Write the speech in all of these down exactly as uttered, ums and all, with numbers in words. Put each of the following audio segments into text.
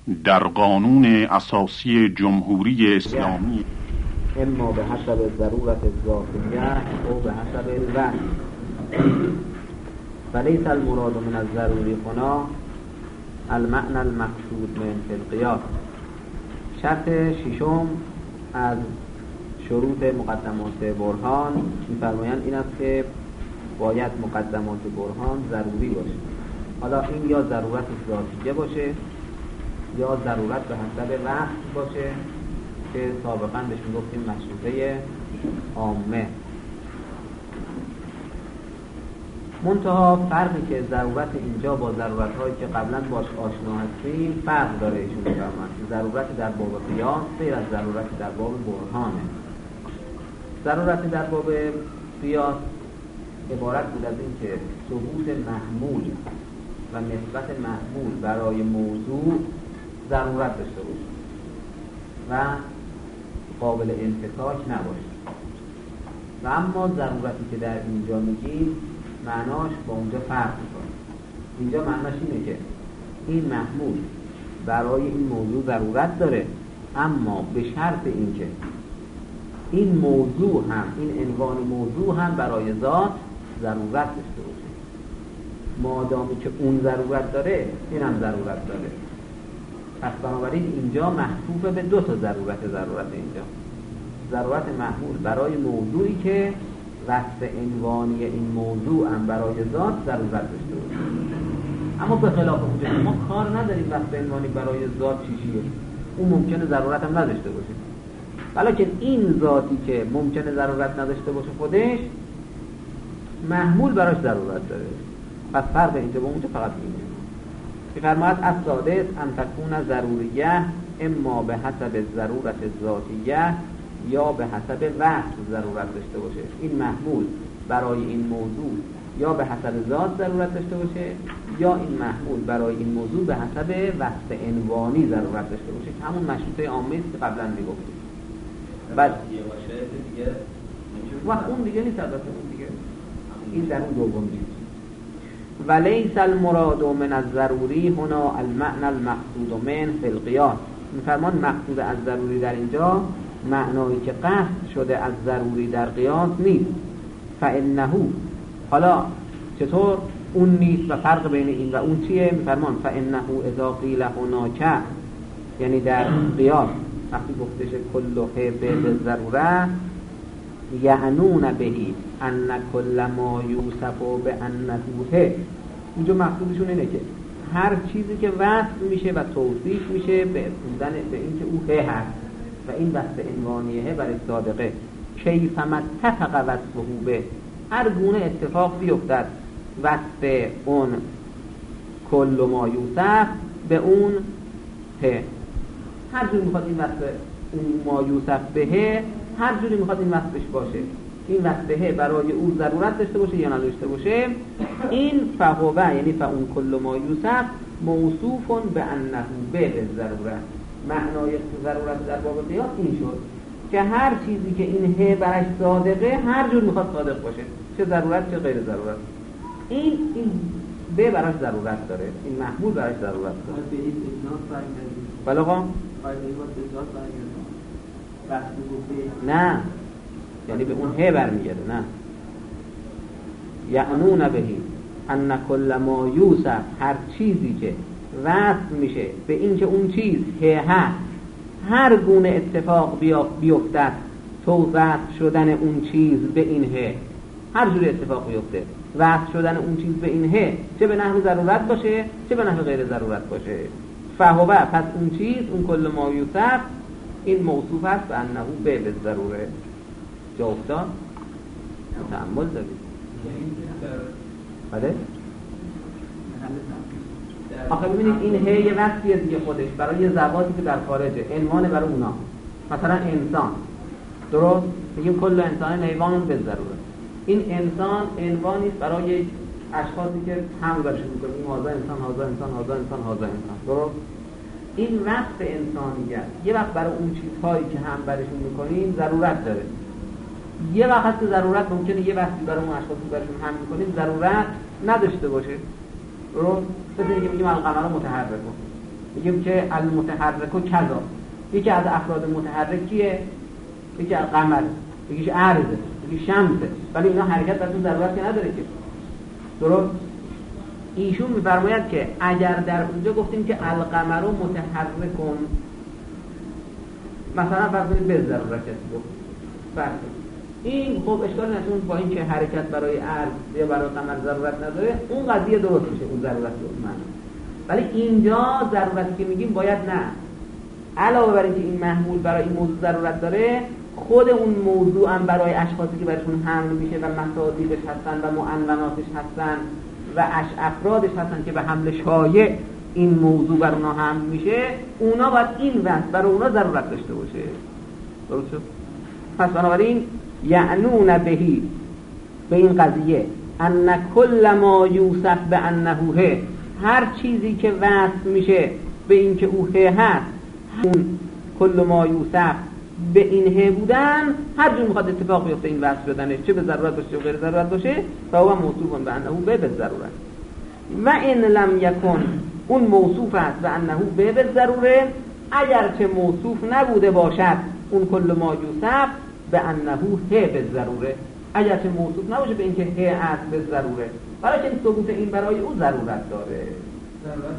در قانون اساسی جمهوری اسلامی اما به حسب ضرورت ذاتیه او به حسب الوقت فلیس المراد من الضروری هنا المعنى المقصود من فی القیاس. شرط ششم از شروط مقدمات برهان می‌فرمایند این است که باید مقدمات برهان ضروری باشه. حالا این یا ضرورت ذاتیه باشه یا ضرورت به حسب وقت باشه که سابقا بهشون گفتیم مشروطه عامه. منتها فرقی که ضرورت اینجا با ضرورت هایی که قبلا باش آشنا هستیم فرق داره. ایشون می‌فرمایند ضرورت در باب قیاس غیر از ضرورت در باب برهانه. ضرورت در باب قیاس عبارت بود از این که ثبوت محمول و نسبت محمول برای موضوع ضرورت داشته باشه و قابل انفکاک نباشه. و اما ضرورتی که در اینجا میگیم معناش با اونجا فرق میکنه. اینجا معناش اینه که این محمول برای این موضوع ضرورت داره، اما به شرط اینکه این موضوع هم این عنوان موضوع هم برای ذات ضرورت داشته باشه. مادامی که اون ضرورت داره این هم ضرورت داره. پس بنابراین اینجا محفوظ به دو تا ضرورت. ضرورت اینجا ضرورت محمول برای موضوعی که وصف عنوانی این موضوع هم برای ذات ضرورت داشته باشه. اما به خلاف اونجا ما کار نداریم وصف عنوانی برای ذات چی چیه، اون ممکنه ضرورت هم نداشته باشه. ولیکن این ذاتی که ممکنه ضرورت نداشته باشه خودش محمول براش ضرورت داره. پس فرق اینجا با اونجا فقط اینه. می‌فرماید السادس ان تکون ضروریه اما به حسب ضرورت ذاتیه یا به حسب وصف ضرورت داشته باشه. این محمول برای این موضوع یا به حسب ذات ضرورت داشته باشه یا این محمول برای این موضوع به حسب وصف عنوانی ضرورت داشته باشه که همون مشروطه عامه است که قبلا میگفتیم. بعد وقت اون دیگه نیست، البته اون دیگه این در اون دوم نیست. ولیس المراد من الضروری هنا المعنى المقصود من فی القیاس. میفرمان مقصود از ضروری در اینجا معنایی که قصد شده از ضروری در قیاس نیست. فانه، حالا چطور اون نیست و فرق بین این و اون چیه؟ میفرمان فانه اذا قیل هناک، یعنی در قیاس وقتی گفتش کل حب بالضروره یعنون بهی ان کل ما یوصف بانه حب، اینجا مقصودشون اینه که هر چیزی که وصف میشه و توصیف میشه به بودن به اینکه او هه هست و این وصف عنوانیه برای صادقه کیف ما اتفق وصفه به، هر گونه اتفاق بیفتد وصف اون کل ما یوصف به اون هه، هر جور میخواد این وصف اون ما یوصف به هر جوری میخواد این وصفش باشه، این وصفه برای او ضرورت داشته باشه یا نداشته باشه، این فهوه یعنی فاون کل ما یوصف موصوف به انه به ضرورت. معنای ضرورت در باب قیاس این شد که هر چیزی که این هه برش صادقه هر جور میخواد صادق باشه، چه ضرورت چه غیر ضرورت، این این به براش ضرورت داره، این محمول براش ضرورت داره. بلغا نه، یعنی به اون هه برمیگرده. نه، یعنون بهی ان کل ما یوصف، هر چیزی که وصف میشه به این که اون چیز هه هست، هر گونه اتفاق بیفتد تو وصف شدن اون چیز به این هه، هر جور اتفاق بیفته وصف شدن اون چیز به این هه، چه به نحو ضرورت باشه چه به نحو غیر ضرورت باشه، فهوه پس اون چیز اون کل ما یوصف این موصوف است به انه به به ضروره. جا افتاد؟ تعمل دارید؟ بله؟ آخه ببینید این هی یه وصفیه دیگه خودش برای یه ذواتی که در خارجه، عنوان برای اونا. مثلا انسان، درست؟ بگیم کل انسان حیوان به ضروره. این انسان عنوانی است برای اشخاصی که حمل برشون میکنیم، این هازا انسان، هازا انسان، هازا انسان، هازا انسان، درست؟ این وصف انسانیت یه وقت برای اون چیزهایی که هم برشون میکنیم ضرورت داره، یه وقت که ضرورت ممکنه یه وقتی برای اون اشخاصی برشون هم میکنیم ضرورت نداشته باشه. رو مثل اینکه میگیم القمر متحرک، میگیم که المتحرک و کذا، یکی از افراد متحرک کیه؟ یکی از قمر، یکیش ارضه، یکی شمسه، ولی اینا حرکت براتون ضرورت که نداره که. درست؟ ایشون میفرماید که اگر در اونجا گفتیم که القمر متحرکون، مثلا فرض کنید به ضرورت گفت فرض این خب اشکال نشون با این که حرکت برای ارض یا برای قمر ضرورت نداره، اون قضیه درست میشه، اون ضرورت من. ولی اینجا ضرورتی که میگیم باید نه، علاوه بر اینکه این محمول برای این موضوع ضرورت داره، خود اون موضوع هم برای اشخاصی که برشون حمل میشه و مصادیقش هستن و معنوناتش هستن و اش افرادش هستن که به حمل شایع این موضوع بر اونا حمل میشه، اونا باید این وصف برای اونا ضرورت داشته باشه. درست شد؟ پس بنابراین یعنون بهی به این قضیه ان کل ما یوصف به انه هه، هر چیزی که وصف میشه به این که او هه هست، اون کل ما یوصف به این هه بودن، هر جور میخواد اتفاق بیفته این وصف شدنش، چه به ضرورت باشه و غیر ضرورت باشه، فهو موصوف به انه به به ضرورت. و ان لم یکن، اون موصوف است به انه به به ضروره، اگرچه موصوف نبوده باشد اون کل ما یوصف به انه هه به ضروره، اگرچه موصوف نباشه به اینکه هه است به ضروره، برای که ثبوت این برای او ضرورت داره. ضرورت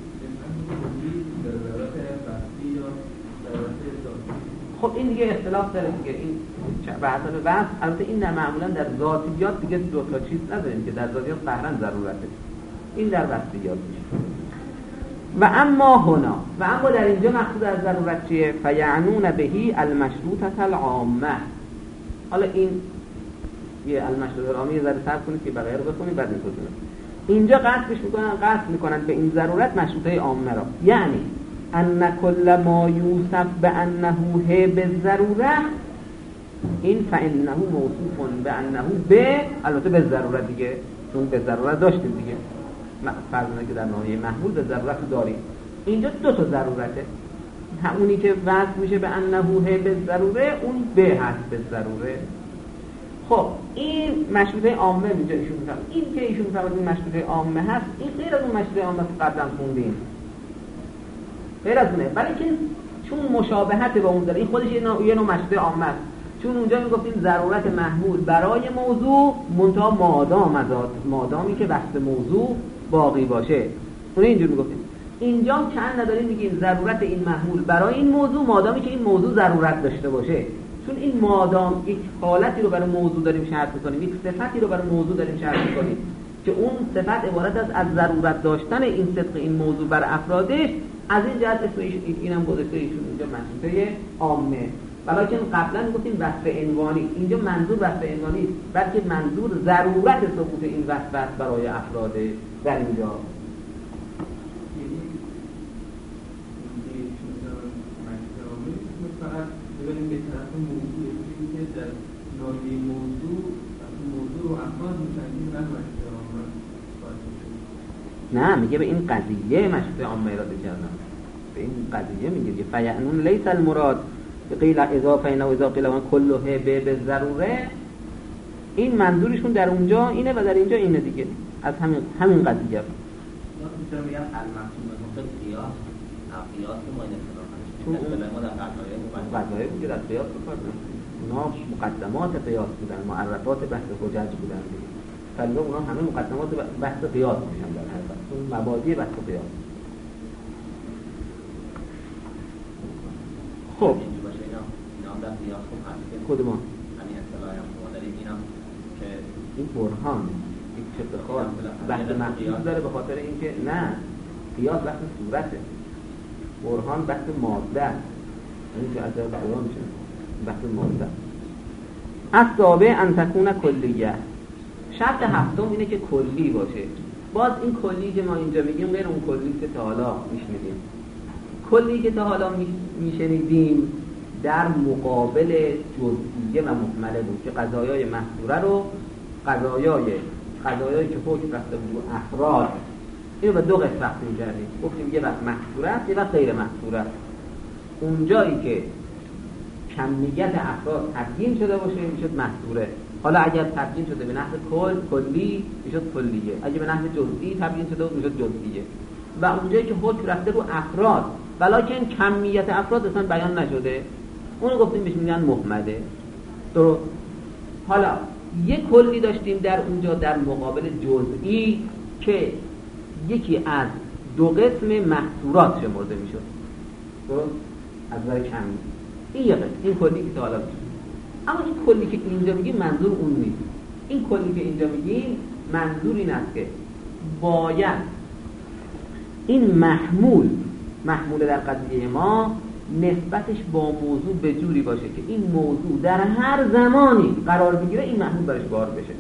خب این دیگه اختلاف داره دیگه، این بحث بحث البته این نه، معمولا در ذاتیات دیگه دو تا چیز نداریم که در ذاتیات قهرا ضرورته، این در بحثیات میشه. و اما هنا، و اما در اینجا مقصود از ضرورت چیه؟ فیعنون بهی المشروطه العامه. حالا این یه المشروطه العامه یه ذره صبر کنید که بقیه رو بخونید بعد می‌کنید. اینجا قصدش میکنن قصد میکنن به این ضرورت مشروطه عامه را، یعنی ان کل ما یوصف به انه هه به ضروره، این فانه موصوف به انه به، البته به ضرورت دیگه، چون به ضرورت داشتیم دیگه، فرضاً که در ناحیه محمول به ضرورت داریم. اینجا دو تا ضرورته، همونی که وصف میشه به انه هه به ضروره، اون به هست به ضروره. خب این مشروطه عامه اینجا ایشون میفرماد، این که ایشون میفرماد این مشروطه عامه هست، این غیر از اون مشروطه عامه که قبلا خوندیم، غیر از اونه، ولی که چون مشابهت با اون داره، این خودش یه نوع یه نوع مشروطه عامه است. چون اونجا میگفتیم ضرورت محمول برای موضوع منتها مادام ازاد، مادامی که وصف موضوع باقی باشه، اون اینجور میگفتیم. اینجا چند نداریم میگیم ضرورت این محمول برای این موضوع مادامی که این موضوع ضرورت داشته باشه، چون این مادام یک حالتی رو برای موضوع داریم شرط می‌کنیم، یک صفتی رو برای موضوع داریم شرط می‌کنیم که اون صفت عبارت است از ضرورت داشتن این صدق این موضوع بر افرادش، از این جهت اسم اینم گذاشته ایشون اینجا مشروطه عامه. ولیکن قبلا میگفتیم وصف عنوانی، اینجا منظور وصف عنوانی است، بلکه منظور ضرورت ثبوت این وصف است برای افراد در اینجا. ببینیم به طرف موضوع که در ناحیه موضوع موضوع و افراد می‌تونیم نه نه میگه به این قضیه مشروطه عامه اراده کردن، به این قضیه میگه که فیعنون لیس المراد قیل اضافه اینا و اضافه قیل کله به به ضروره، این منظورشون در اونجا اینه و در اینجا اینه دیگه، از همین همین قضیه. یا میتونم بگم المقصود مثل قیاس، قیاس که ما این اصطلاح ما در قضایه بود که در قیاس بکردن، اونا مقدمات قیاس بودن، معرفات بحث حجج بودن دیگه، ولی اونا همه مقدمات بحث قیاس میشن در حقیقت، اون مبادی بحث قیاس. خب خود ما همین اصطلاحی هم ما داریم، اینم که این برهان یک چه بخواد بحث مخصوص داره به خاطر اینکه نه قیاس بحث صورته، برهان بحث ماده، این که از بیان میشه بحث ماده. السابع ان تکون کلیه، شرط هفتم اینه که کلی باشه. باز این کلی که ما اینجا میگیم غیر اون کلی که تا حالا میشنیدیم. کلی که تا حالا میشنیدیم در مقابل جزئیه و محمله بود که قضایای محصوره رو قضایای قضایایی که حکم رفته بود افراد، اینو به دو قسمت تقسیم کردیم، گفتیم یه وقت محصوره است یه وقت غیر محصوره است. اونجایی که کمیت افراد تبیین شده باشه میشد محصوره، حالا اگر تبیین شده به نحو کل کلی میشد کلیه، اگه به نحو جزئی تبیین شده میشد جزئیه. و اونجایی که حکم رفته رو افراد ولیکن کمیت افراد اصلا بیان نشده، اونو گفتیم بهش میگن مهمله. درست. حالا یک کلی داشتیم در اونجا در مقابل جزئی که یکی از دو قسم محصورات شمرده میشد. درست؟ از نظر کمی این یه قسم، این کلی که حالا میشه. اما این کلی که اینجا میگیم منظور اون نیست. این کلی که اینجا میگیم منظور این است که باید این محمول محمول در قضیه ما نسبتش با موضوع به جوری باشه که این موضوع در هر زمانی قرار بگیره این محمول برش بار بشه.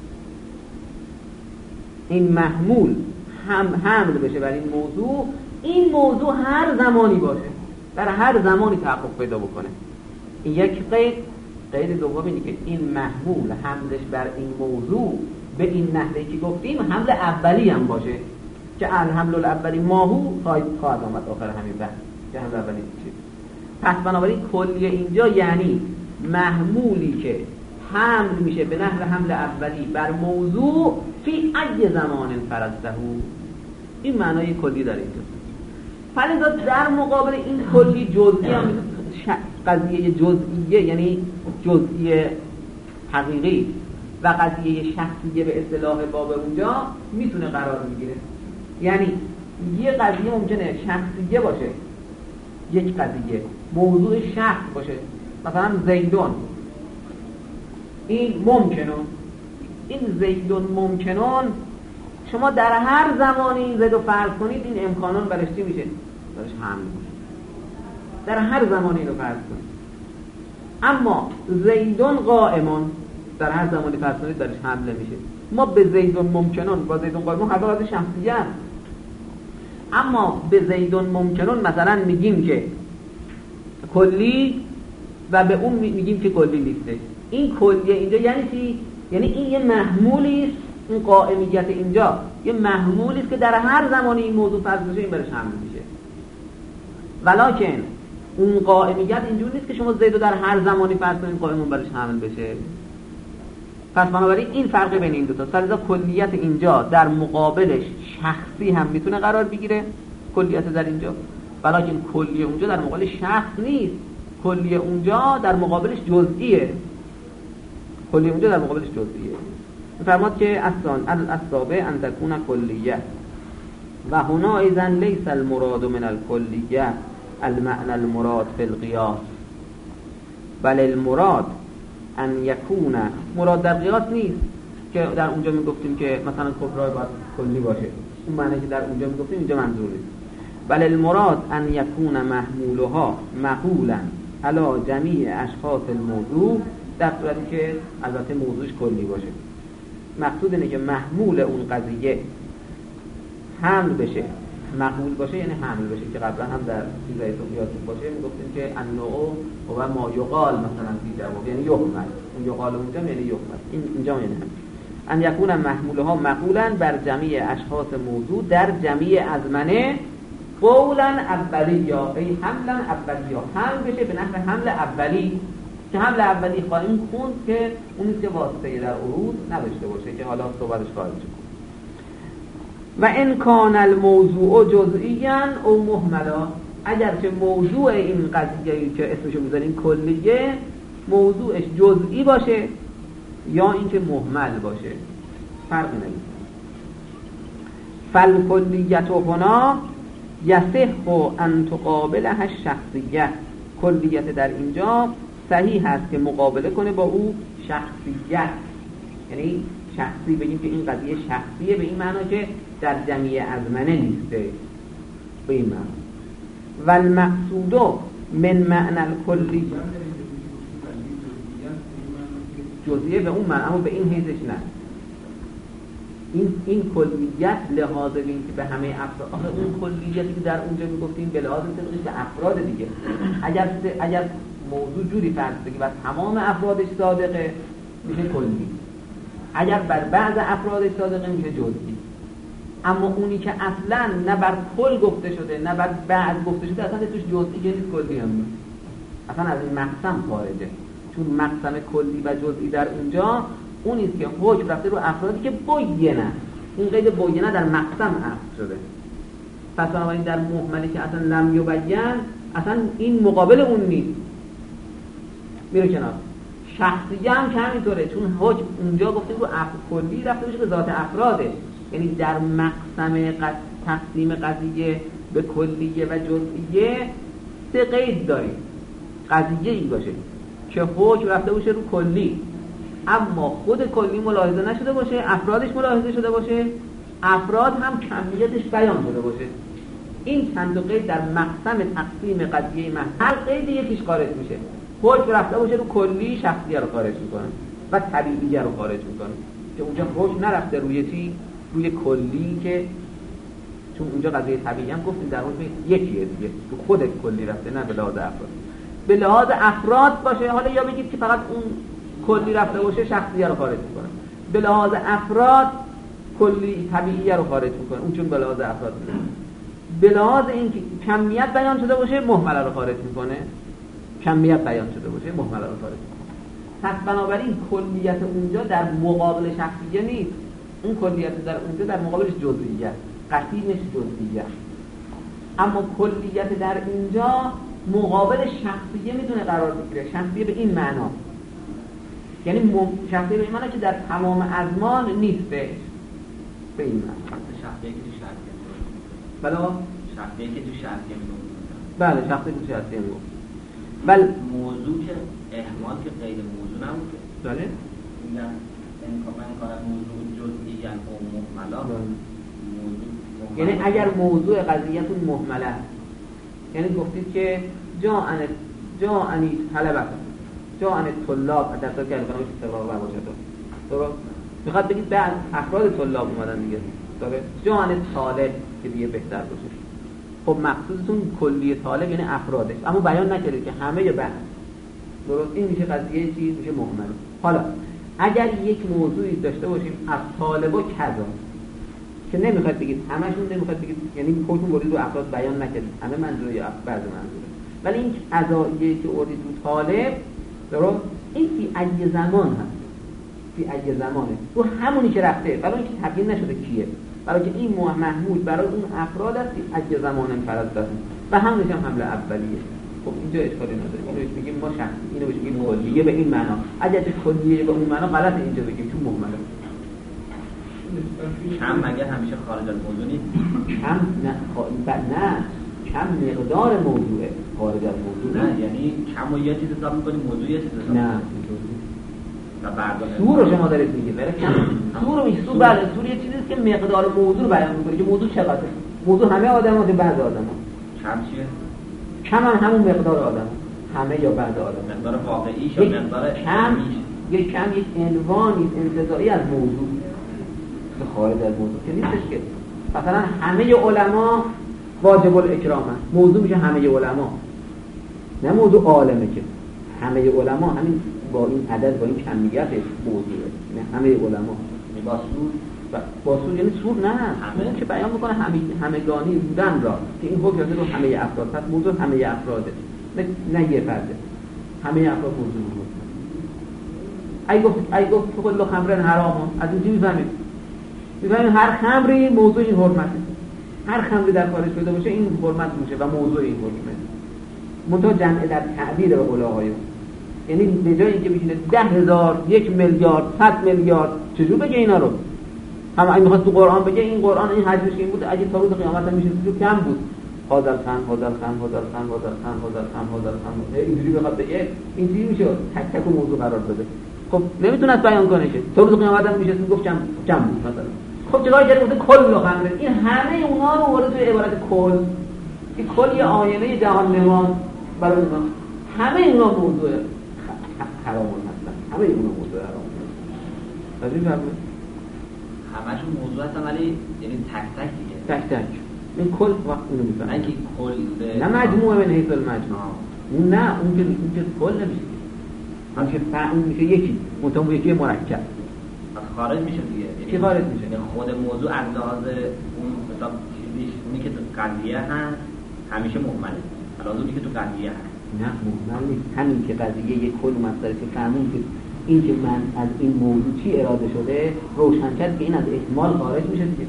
این محمول هم حمل بشه بر این موضوع، این موضوع هر زمانی باشه، در هر زمانی تحقق پیدا بکنه. این یک قید. قید دوم اینه که این محمول حملش بر این موضوع به این نحوه که گفتیم حمل اولی هم باشه که الحمل الاولی ماهو خواهد خواهد آمد آخر همین بحث که حمل اولی چیه. پس بنابراین کلیه اینجا یعنی محمولی که حمل میشه به نحو حمل اولی بر موضوع فی ای زمان فرضته. این معنای کلی داره اینجا. فلذا در مقابل این کلی جزئی هم قضیه جزئیه یعنی جزئی حقیقی و قضیه شخصیه به اصطلاح باب اونجا میتونه قرار بگیره. یعنی یه قضیه ممکنه شخصیه باشه، یک قضیه موضوع شخص باشه، مثلا زیدون، این ممکنون، این زیدون ممکنون شما در هر زمانی این زید رو فرض کنید این امکانون برش چی میشه؟ برش حمل میشه. در هر زمانی رو فرض کنید. اما زیدون قائمون در هر زمانی فرض کنید برش حمله میشه. ما به زیدون ممکنون با زیدون قائمون هر از شخصیه هست. اما به زیدون ممکنون مثلا میگیم که کلی و به اون میگیم که کلی نیسته. این کلیه اینجا یعنی چی؟ یعنی این یه محمولی است. این قائمیت اینجا یه محمولی است که در هر زمانی این موضوع فرض بشه این برش حمل میشه. ولکن اون قائمیت اینجور نیست که شما زید رو در هر زمانی فرض کنید قائمون برش حمل بشه. پس بنابراین این فرق بین این دو تا. لذا کلیت اینجا در مقابلش شخصی هم میتونه قرار بگیره، کلیت در اینجا، ولکن کلیه اونجا در مقابل شخص نیست. کلیه اونجا در مقابلش جزئیه. کلیه اونجا در مقابلش جزئیه. فرماد که اصلا الاسباب ان تكون کلیه و هنا اذا ليس المراد من الكلیه المعنى المراد في القياس بل المراد ان یکون، مراد در قیاس نیست که در اونجا میگفتیم که مثلا کبرای باید کلی باشه، اون معنی که در اونجا میگفتیم اینجا منظور نیست. بل المراد ان یکون محمولها مقولا علی جمیع اشخاص الموضوع، در صورتی که البته موضوعش کلی باشه. مقصود اینه که محمول اون قضیه حمل بشه، مقبول باشه یعنی حمل بشه، که قبلا هم در چیزای تو یادتون باشه میگفتیم که النوع و ما یقال مثلا فی جواب یعنی یحمل، اون یقال اونجا یعنی یحمل، این اینجا یعنی هم ان یکون محمولها مقولا بر جمیع اشخاص موضوع در جمیع ازمنه قولا اولی ای حملا اولی، حمل بشه به نحو حمل اولی که حمل اولی خواهیم خوند که اونی که واسطه در عروض نداشته باشه که حالا صحبتش خواهد شد. و ان کان الموضوع جزئیاً او مهملا، اگر که موضوع این قضیه‌ای که اسمشو میذاریم کلیه موضوعش جزئی باشه یا اینکه مهمل باشه فرقی نمیکنه. فالکلیت هنا یصح ان تقابلها الشخصیه، کلیت در اینجا صحیح هست که مقابله کنه با او شخصیت، یعنی شخصی بگیم که این قضیه شخصیه به این معنا که در جمیع ازمنه نیسته، به این معنا. و المقصود من معنی الکلی جزئیه به اون معنا، اما به این حیثش نه. این این کلیت لحاظ به این که به همه افراد، آخه اون کلیتی که در اونجا میگفتیم به لحاظ به افراد دیگه، اگر اگر موضوع جوری فرض بگی و تمام افرادش صادقه میشه کلی، اگر بر بعض افرادش صادقه میشه جزئی. اما اونی که اصلا نه بر کل گفته شده نه بر بعض گفته شده اصلا توش جزئی نیست، کلی هم نیست، اصلا از این مقسم خارجه. چون مقسم کلی و جزئی در اونجا اونیست که حکم رفته رو افرادی که بینه، این قید بینه در مقسم عقد شده. پس بنابراین در مهملی که اصلا لم یبین اصلا این مقابل اون نیست، میره کنار. شخصیه هم که همینطوره، چون حکم اونجا گفتیم رو افراد کلی رفته بشه به ذات افراده، یعنی در مقسم قد... تقسیم قضیه به کلیه و جزئیه سه قید داریم. قضیه این باشه که حکم رفته باشه رو کلی، اما خود کلی ملاحظه نشده باشه، افرادش ملاحظه شده باشه، افراد هم کمیتش بیان شده باشه. این چند تا قید در مقسم تقسیم قضیه محض، هر قید یکیش خارج میشه. حکم رفته باشه رو کلی، شخصیه رو خارج میکنه و طبیعیه رو خارج میکنه، که اونجا حکم نرفته روی چی؟ روی کلی، که چون اونجا قضیه طبیعی هم گفتیم در حکم یکیه دیگه، تو خود کلی رفته، نه به لحاظ افراد. به لحاظ افراد باشه، حالا یا بگید که فقط اون کلی رفته باشه شخصیه رو خارج میکنه، به لحاظ افراد کلی طبیعیه رو خارج میکنه، اون چون به لحاظ افراد میکنه. به لحاظ اینکه کمیت بیان شده باشه مهمله رو خارج میکنه، کمیت بیان شده باشه مهمله رو خارج میکنه. پس بنابراین کلیت اونجا در مقابل شخصیه نیست، اون کلیت در اونجا در مقابلش جزئیه، قسیمش جزئیه. اما کلیت در اینجا مقابل شخصیه میتونه قرار بگیره. شخصیه به این معنا، یعنی شخصیه به این معنا که در تمام ازمان نیستش، به این معنا. شخصیه که تو شرطیه بلا شخصیه که تو شرطیه میگم. بله شخصیه که تو شرطیه میگم. بل موضوع که احتمال که غیر موضوع نبود. بله میگن من کارم موضوع جزئی یعنی مهملا موضوع، یعنی اگر موضوع قضیه‌تون مهمله، یعنی گفتید که جا ان جا انی طلبه جا ان طلاب در صورت که الان استقرار باشه تو درست میخواد بگید بعد افراد طلاب اومدن دیگه، درست جا ان طالب که دیگه بهتر باشه. خب مقصودتون کلی طالب یعنی افرادش، اما بیان نکردید که همه یا بعد، درست؟ این میشه قضیه چی؟ میشه مهمل. حالا اگر یک موضوعی داشته باشیم از طالب و کذا که نمیخواد بگید همشون، نمیخواد بگید یعنی خودتون برید رو افراد بیان نکردید همه منظوره یا بعض منظوره، ولی این قضاییه که اردید رو طالب، درست؟ این فی ای زمان هست، فی ای زمانه، رو همونی که رفته، برای اینکه تبیین نشده کیه، برای که این محمود برای اون افراد است فی ای زمان انفراد داره و همونش هم حمله اولیه. خب اینجا اشکالی نداره، اینو بهش میگیم ما شخصی، اینو بهش میگیم کلیه به این معنا. اگر که کلیه به اون معنا غلطه اینجا بگیم چون مهمله. کم مگه همیشه خارج از موضوع نیست؟ کم نه خ... نه کم مقدار موضوعه، خارج از موضوع نه، یعنی کم و یه چیز حساب می‌کنی، موضوع یه چیز حساب نه و برداشت سور رو شما دارید میگید، ولی کم سور رو سور بله سور یه چیزیه که مقدار موضوع رو بیان می‌کنه، که موضوع چقدره. موضوع همه آدم‌ها که بعض آدم‌ها. کم چیه؟ کم هم همون مقدار آدم، همه یا بعض آدم. مقدار واقعیش یا مقدار کم، یک کم یک عنوانی انتزاعی از موضوع که خارج از موضوع که نیستش. که مثلا همه علما واجب الاکرام هست، موضوع میشه همه علما، نه موضوع عالمه، که همه علما همین با این عدد با این کمیت موضوعه، نه همه علما با سور با سور یعنی سور نه همه که بیان میکنه همه همگانی بودن را، که این حکم رو همه افراد، پس موضوع همه افراده، نه نه یه فرده، همه افراد موضوع بود. ای گفت ای گفت کل خمر حرام، از اینجا میفهمید میفهمید هر خمری موضوع این حرمته، هر خمری در کارش پیدا باشه این حرمت میشه و موضوع این حکمه. منتها جمع در تعبیر به قول آقایون، یعنی به جای اینکه بگید ده هزار، یک میلیارد، صد میلیارد، چجور بگه اینا رو؟ هم اگه میخواست تو قرآن بگه این قرآن این حجمش این بود، اگه تا روز قیامت هم میشه تو کم بود. حاضر خان حاضر خان حاضر خان حاضر خان حاضر خان حاضر خان اینجوری بخواد بگه اینجوری میشه تک تک موضوع قرار بده. خب نمیتونه بیان کنه که تا روز قیامت هم میشه گفت کم کم بود مثلا. خب چرا کرده گفته کل خمره؟ این همه اونا رو ورده توی عبارت کل، این کل یه آینه جهان نما برای اونا، همه اونا موضوع حرام هستن، همه اونا موضوع حرام هستن. از این فرمه همشون موضوع هستن ولی یعنی تک تک دیگه تک تک این کل وقت اونو میفهمه، نه که کل نه مجموعه من حیث المجموع، نه اون که اون که کل نمیشه، اون که اون میشه یکی منتها یکی مرکب از خارج میشه دیگه. چی خارج میشه؟ یعنی خود موضوع از لحاظ اون مثلا چیزیش اونی که تو قضیه هست همیشه مهمله، علاوه اونی که تو قضیه هست نه مهمل نیست. همین که قضیه یک کل مصدره که فهمون که این که من از این موضوع چی اراده شده روشن کرد که این از احتمال خارج میشه دیگه.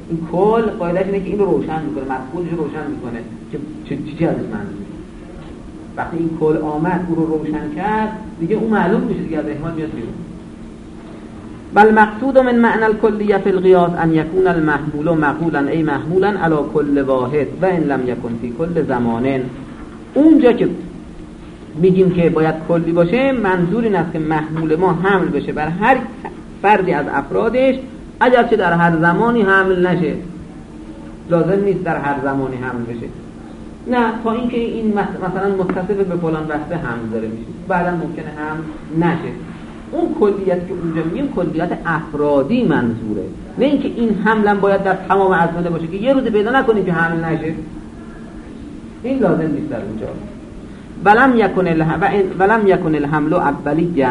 این کل قاعده‌اش اینه که این رو روشن میکنه، مفهومش رو روشن میکنه که چه چیزی ازش منظور. وقتی این کل آمد او رو روشن کرد دیگه اون معلوم میشه دیگه، از احتمال میاد بیرون. بل مقصود من معنى الكلية في القياس ان يكون المحمول مقولا ای محمولا على كل واحد و ان لم يكن في كل زمان. اونجا که میگیم که باید کلی باشه منظور این است که محمول ما حمل بشه بر هر فردی از افرادش، اگرچه در هر زمانی حمل نشه. لازم نیست در هر زمانی حمل بشه، نه، تا اینکه این مثلا متصف به فلان وصفه حمل داره میشه، بعدا ممکنه حمل نشه. اون کلیت که اونجا میگیم کلیت افرادی منظوره، نه اینکه این حمل هم باید در تمام ازمنه باشه که یه روز پیدا نکنیم که حمل نشه. این لازم نیست در اونجا. ولم یکن الحمل ولم یکن الحمل اولیاً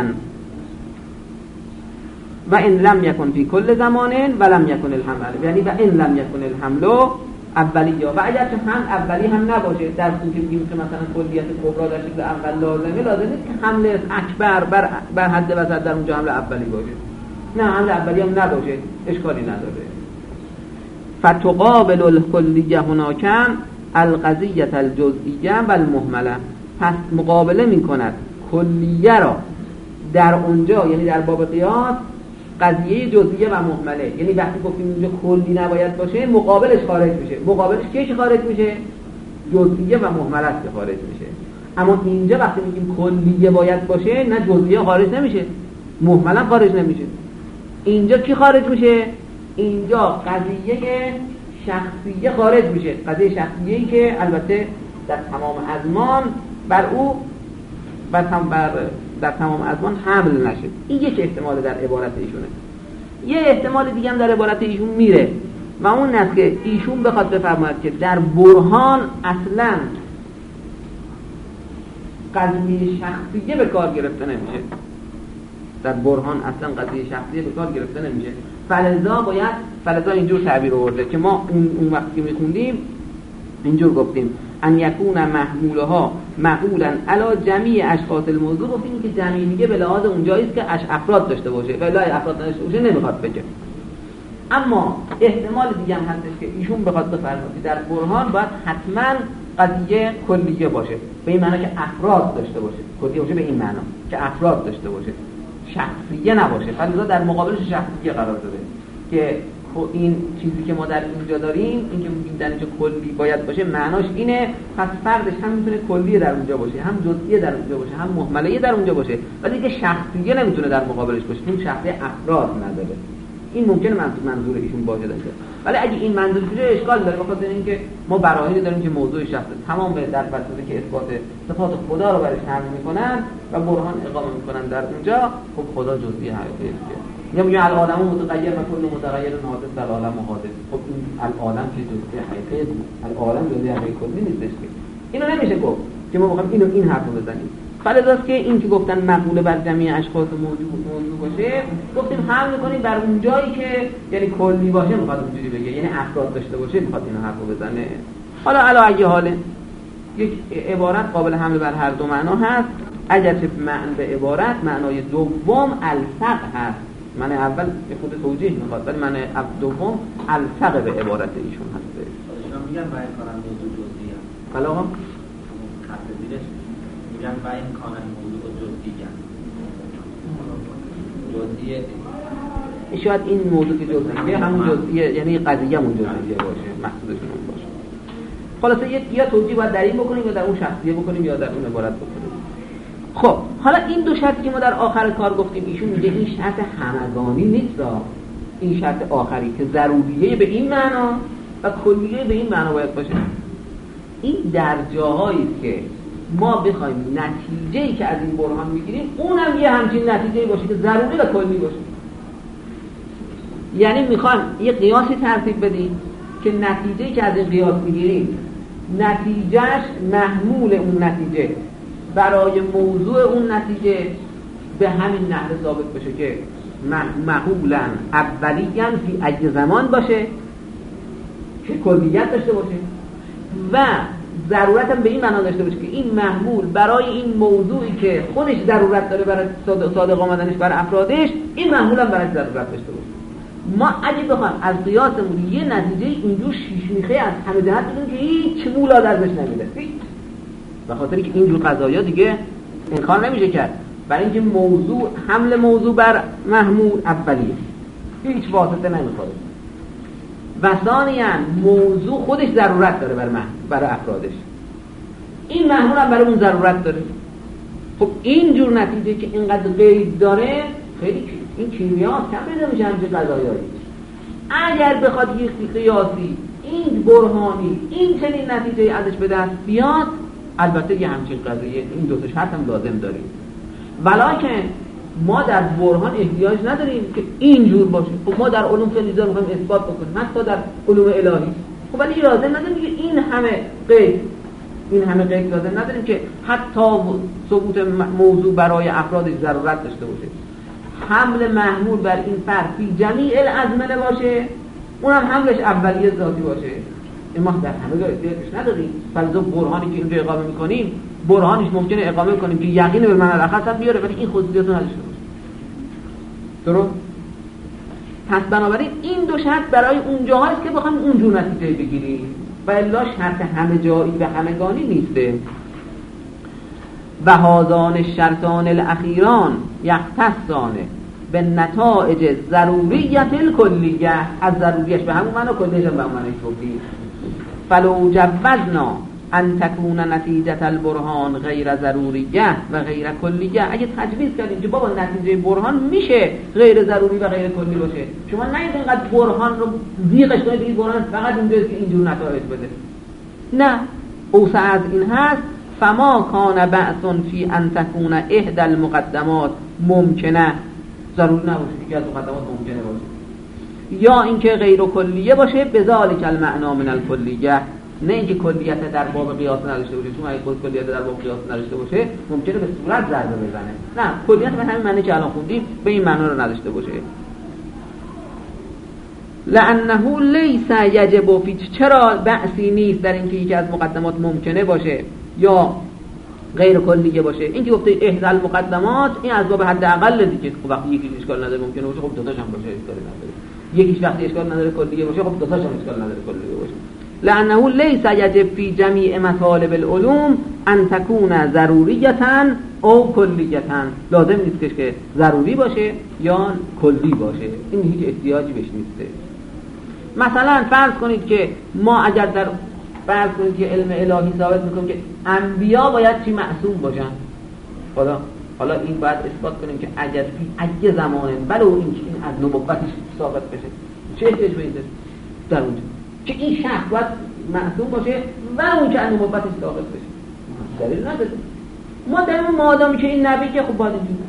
و ان لم یکن فی کل زمان ولم یکن الحمل، یعنی و ان لم یکن الحمل اولیه، و اگر که هم اولی هم نباشه، در اون که میگیم که مثلا کلیت کبرا در شکل اول لازمه، لازم نیست که حمل اکبر بر بر حد وسط در اونجا حمل اولی باشه، نه، حمل اولی هم نباشه، اشکالی نداره. فتقابل الکلیه هناک القضیه الجزئیه و المهمله، پس مقابله میکند کلیه را در اونجا، یعنی در باب قیاس، قضیه جزئیه و مهمله. یعنی وقتی گفتیم اینجا کلی نباید باشه، مقابلش خارج میشه. مقابلش چیه خارج میشه؟ جزئیه و مهمله است که خارج میشه. اما اینجا وقتی میگیم کلیه باید باشه، نه جزئیه خارج نمیشه، مهمله خارج نمیشه. اینجا کی خارج میشه؟ اینجا قضیه شخصیه خارج میشه. قضیه شخصیه‌ای که البته در تمام ازمان بر او بر تمام بر در تمام ازمان حمل نشه. این یک احتمال در عبارت ایشونه. یه احتمال دیگه هم در عبارت ایشون میره و اون است که ایشون بخواد بفرماید که در برهان اصلا قضیه شخصیه به کار گرفته نمیشه. در برهان اصلا قضیه شخصیه به کار گرفته نمیشه. فلذا باید فلذا اینجور تعبیر آورده که ما اون, اون وقتی میخوندیم اینجور گفتیم ان یکون محمولها معقولا علی جمیع اشخاص الموضوع. گفتیم که جمعی میگه به لحاظ اونجاییست که اش افراد داشته باشه، و لای افراد داشته باشه نمیخواد بگه. اما احتمال دیگه هم هستش که ایشون بخواد بفرماید که در برهان باید حتما قضیه کلیه باشه، به این معنی که افراد داشته باشه. کلیه باشه به این معنی که افراد داشته باشه، شخصیه نباشه. فلذا در مقابلش شخصیه قرار داده که این چیزی که ما در اینجا داریم، این که میگیم در اینجا کلی باید باشه، معناش اینه پس فردش هم میتونه کلیه در اونجا باشه، هم جزئیه در اونجا باشه، هم مهمله در اونجا باشه، ولی که شخصیه نمیتونه در مقابلش باشه، این شخصیه افراد نداره. این ممکنه منظور منظور ایشون باشه داشته، ولی اگه این منظور بشه اشکال داره، بخاطر اینکه ما براهینی داریم که موضوع شخص تمام در بساطه که اثبات صفات خدا رو برش حمل میکنن و برهان اقامه میکنن در اونجا. خب خدا جزئی حقیقیه. یا میگه العالم متغیر و کل متغیر حادث در عالم حادث. خب این العالم که جزئی حقیقیه، العالم جزئی حقیقی نیستش که اینو نمیشه گفت که ما بخوایم اینو این حرفو بزنیم. فلذاست که این که گفتن مقوله بر جمعی اشخاص موجود موضوع باشه، گفتیم حمل می‌کنیم بر اون جایی که یعنی کلی باشه میخواد اونجوری بگه، یعنی افراد داشته باشه میخواد اینو حرفو بزنه. حالا علی ای حال یک عبارت قابل حمل بر هر دو معنا هست، اگرچه معنی به عبارت معنای دوم الفق هست. معنی اول به خود توجیه میخواد، ولی معنی دوم الفق به عبارت ایشون هست. ایشون میگن باید کارن موضوع جزئی هست. حالا هم خط زیرش میگن باید کارن موضوع جزئی هست. جزئیه شاید این موضوع که جزئیه همون جزئیه، یعنی قضیه همون جزئیه باشه، مقصودشون اون باشه. خلاصه یه یا توجیه باید در این بکنیم یا در اون شخصیه بکنیم یا در اون عبارت بکنیم. خب حالا این دو شرطی که ما در آخر کار گفتیم، ایشون میگه این شرط همگانی نیست، این شرط آخری که ضروریه به این معنا و کلیه به این معنا باید باشه. این در جاهایی که ما بخوایم نتیجه‌ای که از این برهان میگیریم اونم یه همچین نتیجه‌ای باشه که ضروری و کلی باشه. یعنی میخوایم یه قیاسی ترتیب بدیم که نتیجه‌ای که از این قیاس میگیریم نتیجهش محمول اون نتیجه برای موضوع اون نتیجه به همین نحو ثابت بشه که محمولا اولیاً فی ای زمان باشه که کلیت داشته باشه و ضرورت هم به این معنا داشته باشه که این محمول برای این موضوعی که خودش ضرورت داره برای صادق آمدنش بر افرادش، این محمول هم برای ضرورت داشته باشه. ما اگه بخوایم از قیاسمون یه نتیجه اینجور شیش میخه از همه جهت بگیم که هیچ مولا درش نمیده، به خاطر که اینجور قضایا دیگه انکار نمیشه کرد، برای اینکه موضوع حمل موضوع بر محمول اولیه، هیچ واسطه نمیخواد. و ثانیاً موضوع خودش ضرورت داره بر محمول، برای افرادش. این محمول هم برای اون ضرورت داره. خب اینجور نتیجه که اینقدر قید داره خیلی این کیمیاست، کم پیدا میشه همچه قضایایی. اگر بخواد یک قیاسی این برهانی این چنین نتیجه ازش به دست بیاد، البته یه همچین قضیه این دو تا شرط هم لازم داریم، ولکن ما در برهان احتیاج نداریم که اینجور باشه. خب ما در علوم فیزیک میخوایم اثبات بکنیم، حتی در علوم الهی، خب ولی لازم نداریم که این همه قید این همه قید لازم نداریم که حتی ثبوت موضوع برای افرادش ضرورت داشته باشه. حمل محمول بر این فرد فی جمیع الازمنه باشه، اونم حملش اولیه ذاتی باشه، این ما در همه جا احتیاجش نداریم. فلزا برهانی که اینجا اقامه میکنیم برهانش ممکنه اقامه کنیم که یقین به معنی الاخص هم بیاره، ولی این خصوصیت رو نداشته باشه. درست؟ پس بنابراین این دو شرط برای اون جاهاست که بخوایم اونجور نتیجه بگیریم، و الا شرط همه جایی و همگانی نیسته. و هذان الشرطان الاخیران یختصان به نتایج ضروریت الکلیه، از ضروریش به همون معنی، کلیش هم به همون معنی کلی. فلو جوزنا ان تکون نتیجه البرهان غیر ضروریه و غیر کلیه، اگه تجویز کردیم که بابا نتیجه برهان میشه غیر ضروری و غیر کلی باشه، شما نید اینقدر برهان رو زیغش کنید این برهان فقط اینجاست که اینجور نتایج بده، نه، اوسع از این هست. فما کان بعث فی ان تکون احدى المقدمات ممکنه، ضروری نباشه که از مقدمات ممکنه باشه، یا اینکه غیر کلیه باشه، بذالک المعنا من الکلیه، نه اینکه کلیت در باب قیاس نداشته باشه، چون اگه کلیت در باب قیاس نداشته باشه ممکنه به صورت ضربه بزنه، نه، کلیت به همین معنی که الان خوندیم به این معنا رو نداشته باشه. لانه لیس یجب فی، چرا بحثی نیست در اینکه یکی از مقدمات ممکنه باشه یا غیر کلیه باشه. این که گفته احدى المقدمات، این از باب حداقل دیگه، خب وقتی یکی اشکال نداره ممکنه باشه، خب دو تاش هم باشه اشکالی نداره، یکیش وقتی اشکال نداره کلیه باشه، خب دو تاش هم اشکال نداره کلیه باشه. لانه لیس یجب فی جمیع مطالب العلوم ان تکون ضروریتا او کلیتا، لازم نیست که ضروری باشه یا کلی باشه، این هیچ احتیاجی بهش نیسته. مثلا فرض کنید که ما اگر در فرض کنید که علم الهی ثابت میکنیم که انبیا باید چی معصوم باشن، حالا حالا این باید اثبات کنیم که اگر فی اگه زمانه ولو این که این از نبوتش ثابت بشه، چه احتیاج به این در اونجا که این شخص باید معصوم باشه ولو این که از نبوتش ثابت بشه، دلیل نداره. ما در مادامی که این نبی که خب باید اینجوری،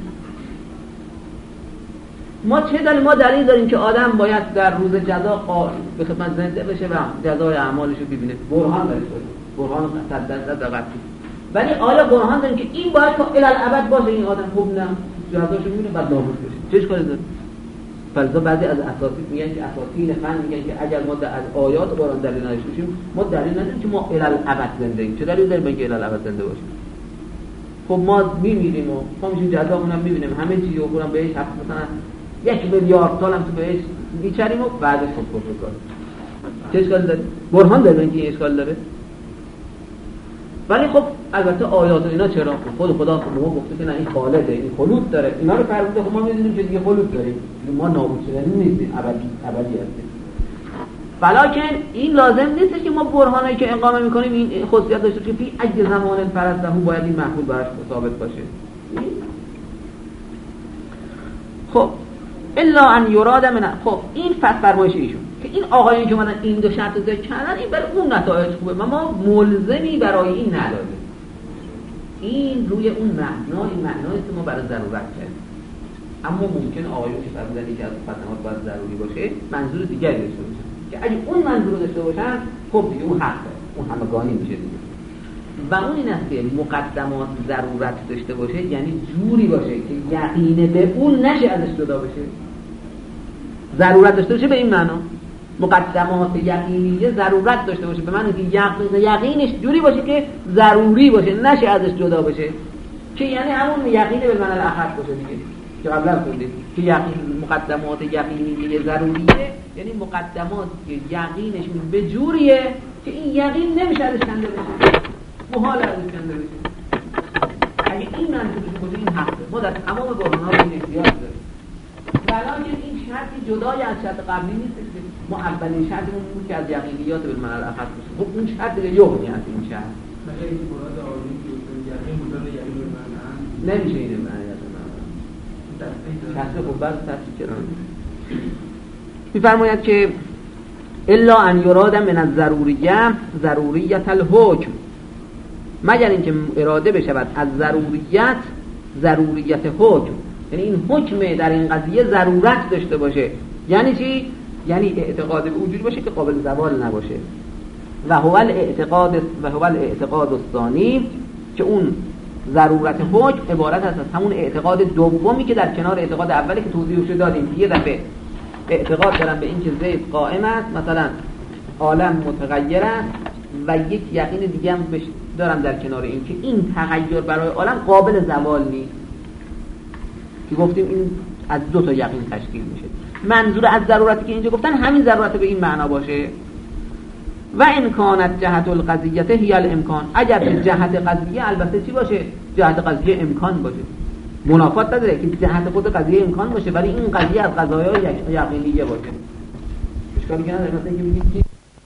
ما چه دلیل ما دلیل داریم که آدم باید در روز جزا به خدمت زنده بشه و جزای اعمالش رو ببینه، برهان داره، برهان صد درصد دقیق، ولی آیا برهان داریم که این باید تا الالعبد باشه این آدم؟ خب نه، جزاشو میبینه بعد نابود بشه، چه اشکالی داره؟ فلسفه بعضی از اساطیر میگن که اساطیر فن میگن که اگر ما از آیات قرآن دلیل نداشته باشیم، ما دلیل نداریم که ما الالعبد زنده ایم، چه دلیل داریم که الالعبد زنده باشیم؟ خب ما میمیریم و ما میشیم جزامون هم میبینیم، همه چیزی رو قرآن بهش حق مثلا یک میلیارد سال هم تو بهش میچریم و بعدش خود کفر کنیم، چه اشکال داره؟ برهان داره اینکه این اشکال داره. ولی خب البته آیات و اینا چرا؟ خود خدا خب ما گفته که نه این خالده، این خلود داره، اینا رو فرموده، خب ما میدونیم که دیگه خلود داریم، ما نابود شدنی نیستیم، ابدی ابدی هستیم. ولکن این لازم نیست که ما برهانایی که اقامه میکنیم این خصوصیت داشته که فی اگه زمان فرضه باید این محمول براش ثابت باشه. خب الا ان یراد من، خب این فصل فرمایش ایشون که این آقایون که اومدن این دو شرط ذکر کردن این برای اون نتایج خوبه و ما ملزمی برای این نداریم، این روی اون معنا، این معنایی که ما برای ضرورت کردیم. اما ممکن آقایون که فرمودن که از مقدمات باید ضروری باشه منظور دیگری داشته باشن که اگه اون منظور رو داشته باشن خب دیگه اون حقه، اون همگانی میشه دیگه. و اون این است که مقدمات ضرورت داشته باشه یعنی جوری باشه که یقین به اون نشه ازش جدا بشه. ضرورت داشته باشه به این معنا مقدمات یقینیه ضرورت داشته باشه به معنی که یقین یقینش جوری باشه که ضروری باشه، نشه ازش جدا بشه، که یعنی همون یقین به معنی الاخر باشه دیگه. که قبلا خوندیم که یقین مقدمات یقینی ضروریه، یعنی مقدمات که یقینشون به جوریه که این یقین نمیشه ازش کنده بشه، محال ازش کنده بشه. اگه این منطقش باشه این حقه. ما در تمام برهان‌ها به این احتیاج داریم. ولی این شرطی جدای از شرط قبلی نیست که ما اولین شرطمون بود که از یقینیات بالمعنی الاخص بشه. خب اون شرط دیگه یغنی از این شرط. مگه این مراد آوردیم که یقین مدل یقین بالمعنی نمیشه این معنی کسی خب بعد تفسیر کردن می‌فرماید که الا ان یراد من الضروریه ضروریت الحکم، مگر اینکه اراده بشود از ضروریت ضروریت حکم، یعنی این حکم در این قضیه ضرورت داشته باشه. یعنی چی؟ یعنی اعتقاد به وجود باشه که قابل زوال نباشه. و هو الاعتقاد و هو الاعتقاد الثانی، که اون ضرورت حکم عبارت است از همون اعتقاد دومی که در کنار اعتقاد اولی که توضیحش دادیم. یه دفعه اعتقاد دارم به این که زید قائم است، مثلا عالم متغیر است، و یک یقین دیگه هم دارم در کنار این که این تغییر برای عالم قابل زوال نیست، که گفتیم این از دو تا یقین تشکیل میشه. منظور از ضرورتی که اینجا گفتن همین ضرورت به این معنا باشه. و امکانت جهت القضیه هی الامکان، اگر به جهت قضیه البته چی باشه؟ جهت قضیه امکان باشه، منافات نداره که جهت خود قضیه امکان باشه ولی این قضیه از قضایای یقینیه باشه. اشکالی که نداره. مثلا اینکه میگید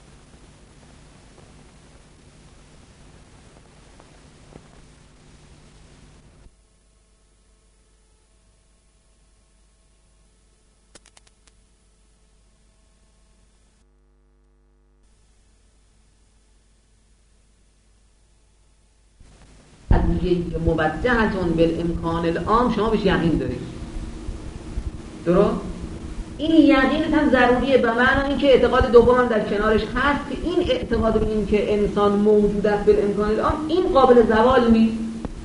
موجهتون بالامکان العام، شما بهش یقین دارید، درست؟ این یقینت هم ضروریه به معنی اینکه اعتقاد دوم هم در کنارش هست که این اعتقاد به این که انسان موجود است بالامکان العام این قابل زوال نیست.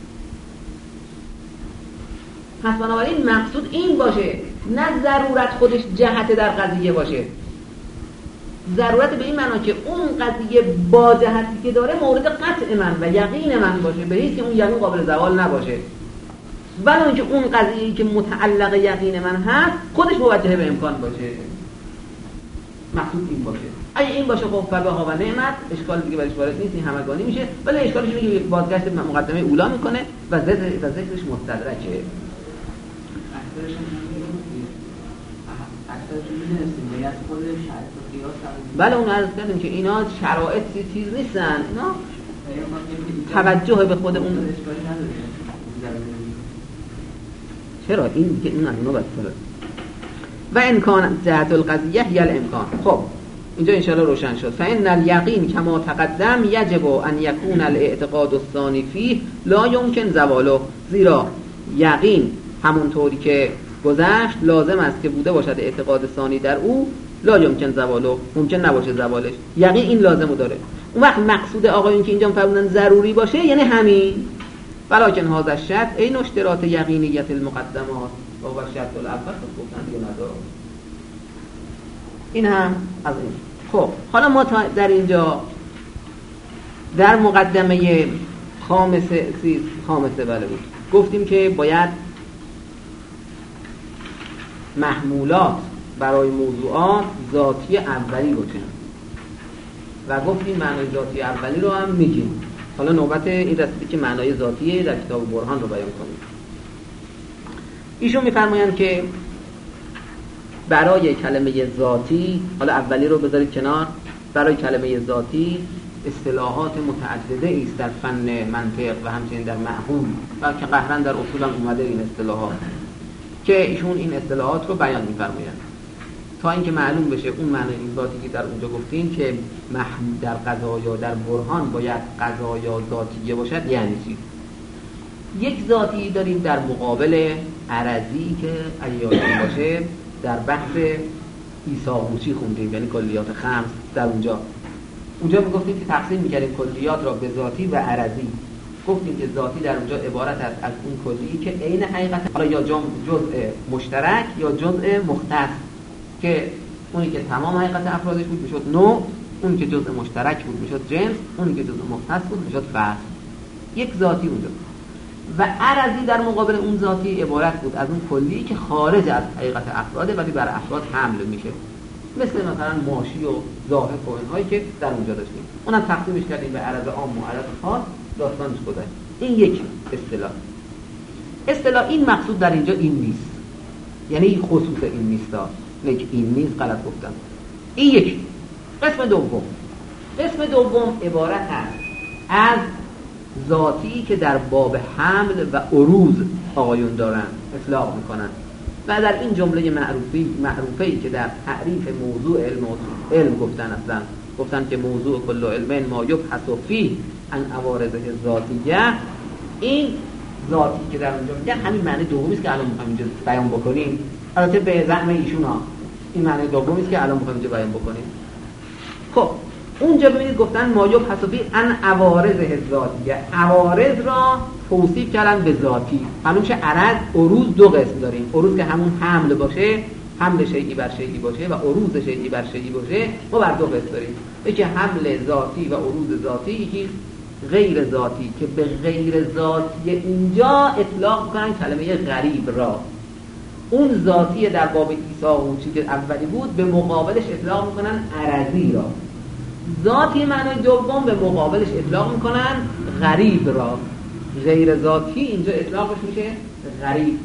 پس بنابراین مقصود این باشه، نه ضرورت خودش جهت در قضیه باشه، ضرورت به این معنا که اون قضیه با جهتی که داره مورد قطع من و یقین من باشه، به هیچ که اون یقین قابل زوال نباشه، ولی اینکه اون قضیه‌ای که متعلق یقین من هست خودش موجه به امکان باشه. مقصود این باشه. اگه این باشه خب فبها و نعمت، اشکال دیگه برش وارد نیست، این همگانی میشه. ولی اشکالش اینه که بازگشت به مقدمه اولا میکنه و ذکر و ذکرش مستدرکه. بله اون عرض کردیم که اینا شرایط چیز نیستن، اینا توجه به خود اون چرا این که این اینا بسته و امکان جهت القضیه هی الامکان. خب اینجا انشاءالله روشن شد. فإن الیقین کما تقدم یجب ان یکون الاعتقاد الثانی فیه لا یمکن زواله، زیرا یقین همونطوری که گذشت لازم است که بوده باشد اعتقاد ثانی در او لا یمکن زواله، ممکن نباشه زوالش. یقین این لازمو داره. اون وقت مقصود آقایون که اینجا فرمودن ضروری باشه یعنی همین ولکن هذا الشرط این اشتراط یقینیت المقدمات و هو الشرط الاول گفتن دیگه نداره. این هم از این. خب حالا ما در اینجا در مقدمه خامسه سی خامسه بله بود گفتیم که باید محمولات برای موضوعات ذاتی اولی باشن و گفتیم معنای ذاتی اولی رو هم میگیم. حالا نوبت این رسیده که معنای ذاتیه در کتاب برهان رو بیان کنیم. ایشون میفرمایند که برای کلمه ذاتی، حالا اولی رو بذارید کنار، برای کلمه ذاتی اصطلاحات متعدده است در فن منطق و همچنین در معقول و که قهرن در اصول هم اومده این اصطلاحات که ایشون این اصطلاحات رو بیان می‌فرمایند تا اینکه معلوم بشه اون معنی این ذاتی که در اونجا گفتیم که محمول در قضایا در برهان باید قضایا ذاتیه باشد یعنی چی؟ یک ذاتی داریم در مقابل عرضی که ایاتی باشه در بحث عیساقوچی خوندیم، یعنی کلیات خمس. در اونجا اونجا میگفتیم که تقسیم میکردیم کلیات را به ذاتی و عرضی. گفتیم که ذاتی در اونجا عبارت است از اون کلی که عین حقیقت، حالا یا جزء مشترک یا جزء مختص، که اونی که تمام حقیقت افرادش بود میشد نوع، اونی که جزء مشترک بود میشد جنس، اونی که جزء مختص بود میشد فرد. یک ذاتی اونجا. و عرضی در مقابل اون ذاتی عبارت بود از اون کلی که خارج از حقیقت افراده ولی بر افراد حمل میشه، مثل مثلا ماشی و ضاحک و اینهایی که در اونجا داشتیم. اونم تقسیمش کردیم به عرض عام و عرض خاص، داستانش گذشت. این یک اصطلاح. اصطلاح این مقصود در اینجا این نیست، یعنی خصوص این نیست، نه این نیست، غلط گفتم. این یک. قسم دوم، قسم دوم عبارت هست از ذاتی که در باب حمل و عروض آقایون دارن اطلاق میکنن و در این جمله معروفی معروفه‌ای که در تعریف موضوع علم علم گفتن، اصلا گفتن که موضوع کل علم ما یبحث فیه عن عوارضه ذاتیه، این ذاتی که در اونجا میگن همین معنی دومی است که الان می‌خوایم اینجا بیان بکنیم. البته به زعم ایشون ها این معنی دومی است که الان می‌خوایم اینجا بیان بکنیم. خب اونجا ببینید گفتن ما یبحث فیه عن عوارضه ذاتیه، عوارض را توصیف کردن به ذاتی. معلوم شه عرض عروض دو قسم داریم، عروض که همون حمل باشه، حمل شیئی بر شیئی باشه، و عروض شیئی بر شیئی باشه، ما بر دو قسم داریم، یکی حمل ذاتی و عروض ذاتی، یکی غیر ذاتی که به غیر ذاتی اینجا اطلاق میکنن کلمه غریب را. اون ذاتی در باب عیسی اون چیزی که اولی بود به مقابلش اطلاق میکنن عرضی را. ذاتی معنی دوم به مقابلش اطلاق میکنن غریب را. غیر ذاتی اینجا اطلاقش میشه غریب.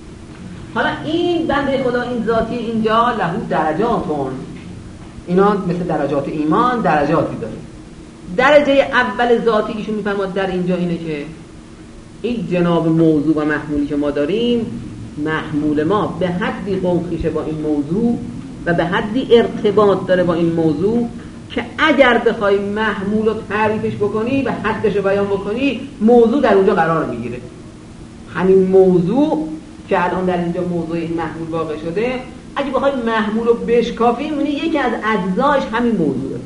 حالا این بنده خدا این ذاتی اینجا له درجاتون، اینا مثل درجات ایمان درجاتی داره. درجه اول ذاتی ایشون میفرماد در اینجا اینه که این جناب موضوع و محمولی که ما داریم، محمول ما به حدی قوخیشه با این موضوع و به حدی ارتباط داره با این موضوع که اگر بخوای محمول رو تعریفش بکنی و حدش رو بیان بکنی، موضوع در اونجا قرار میگیره. همین موضوع که الان در اینجا موضوع این محمول واقع شده، اگه بخوای محمول رو بشکافی می‌بینی یکی از اجزاش همین موضوعه.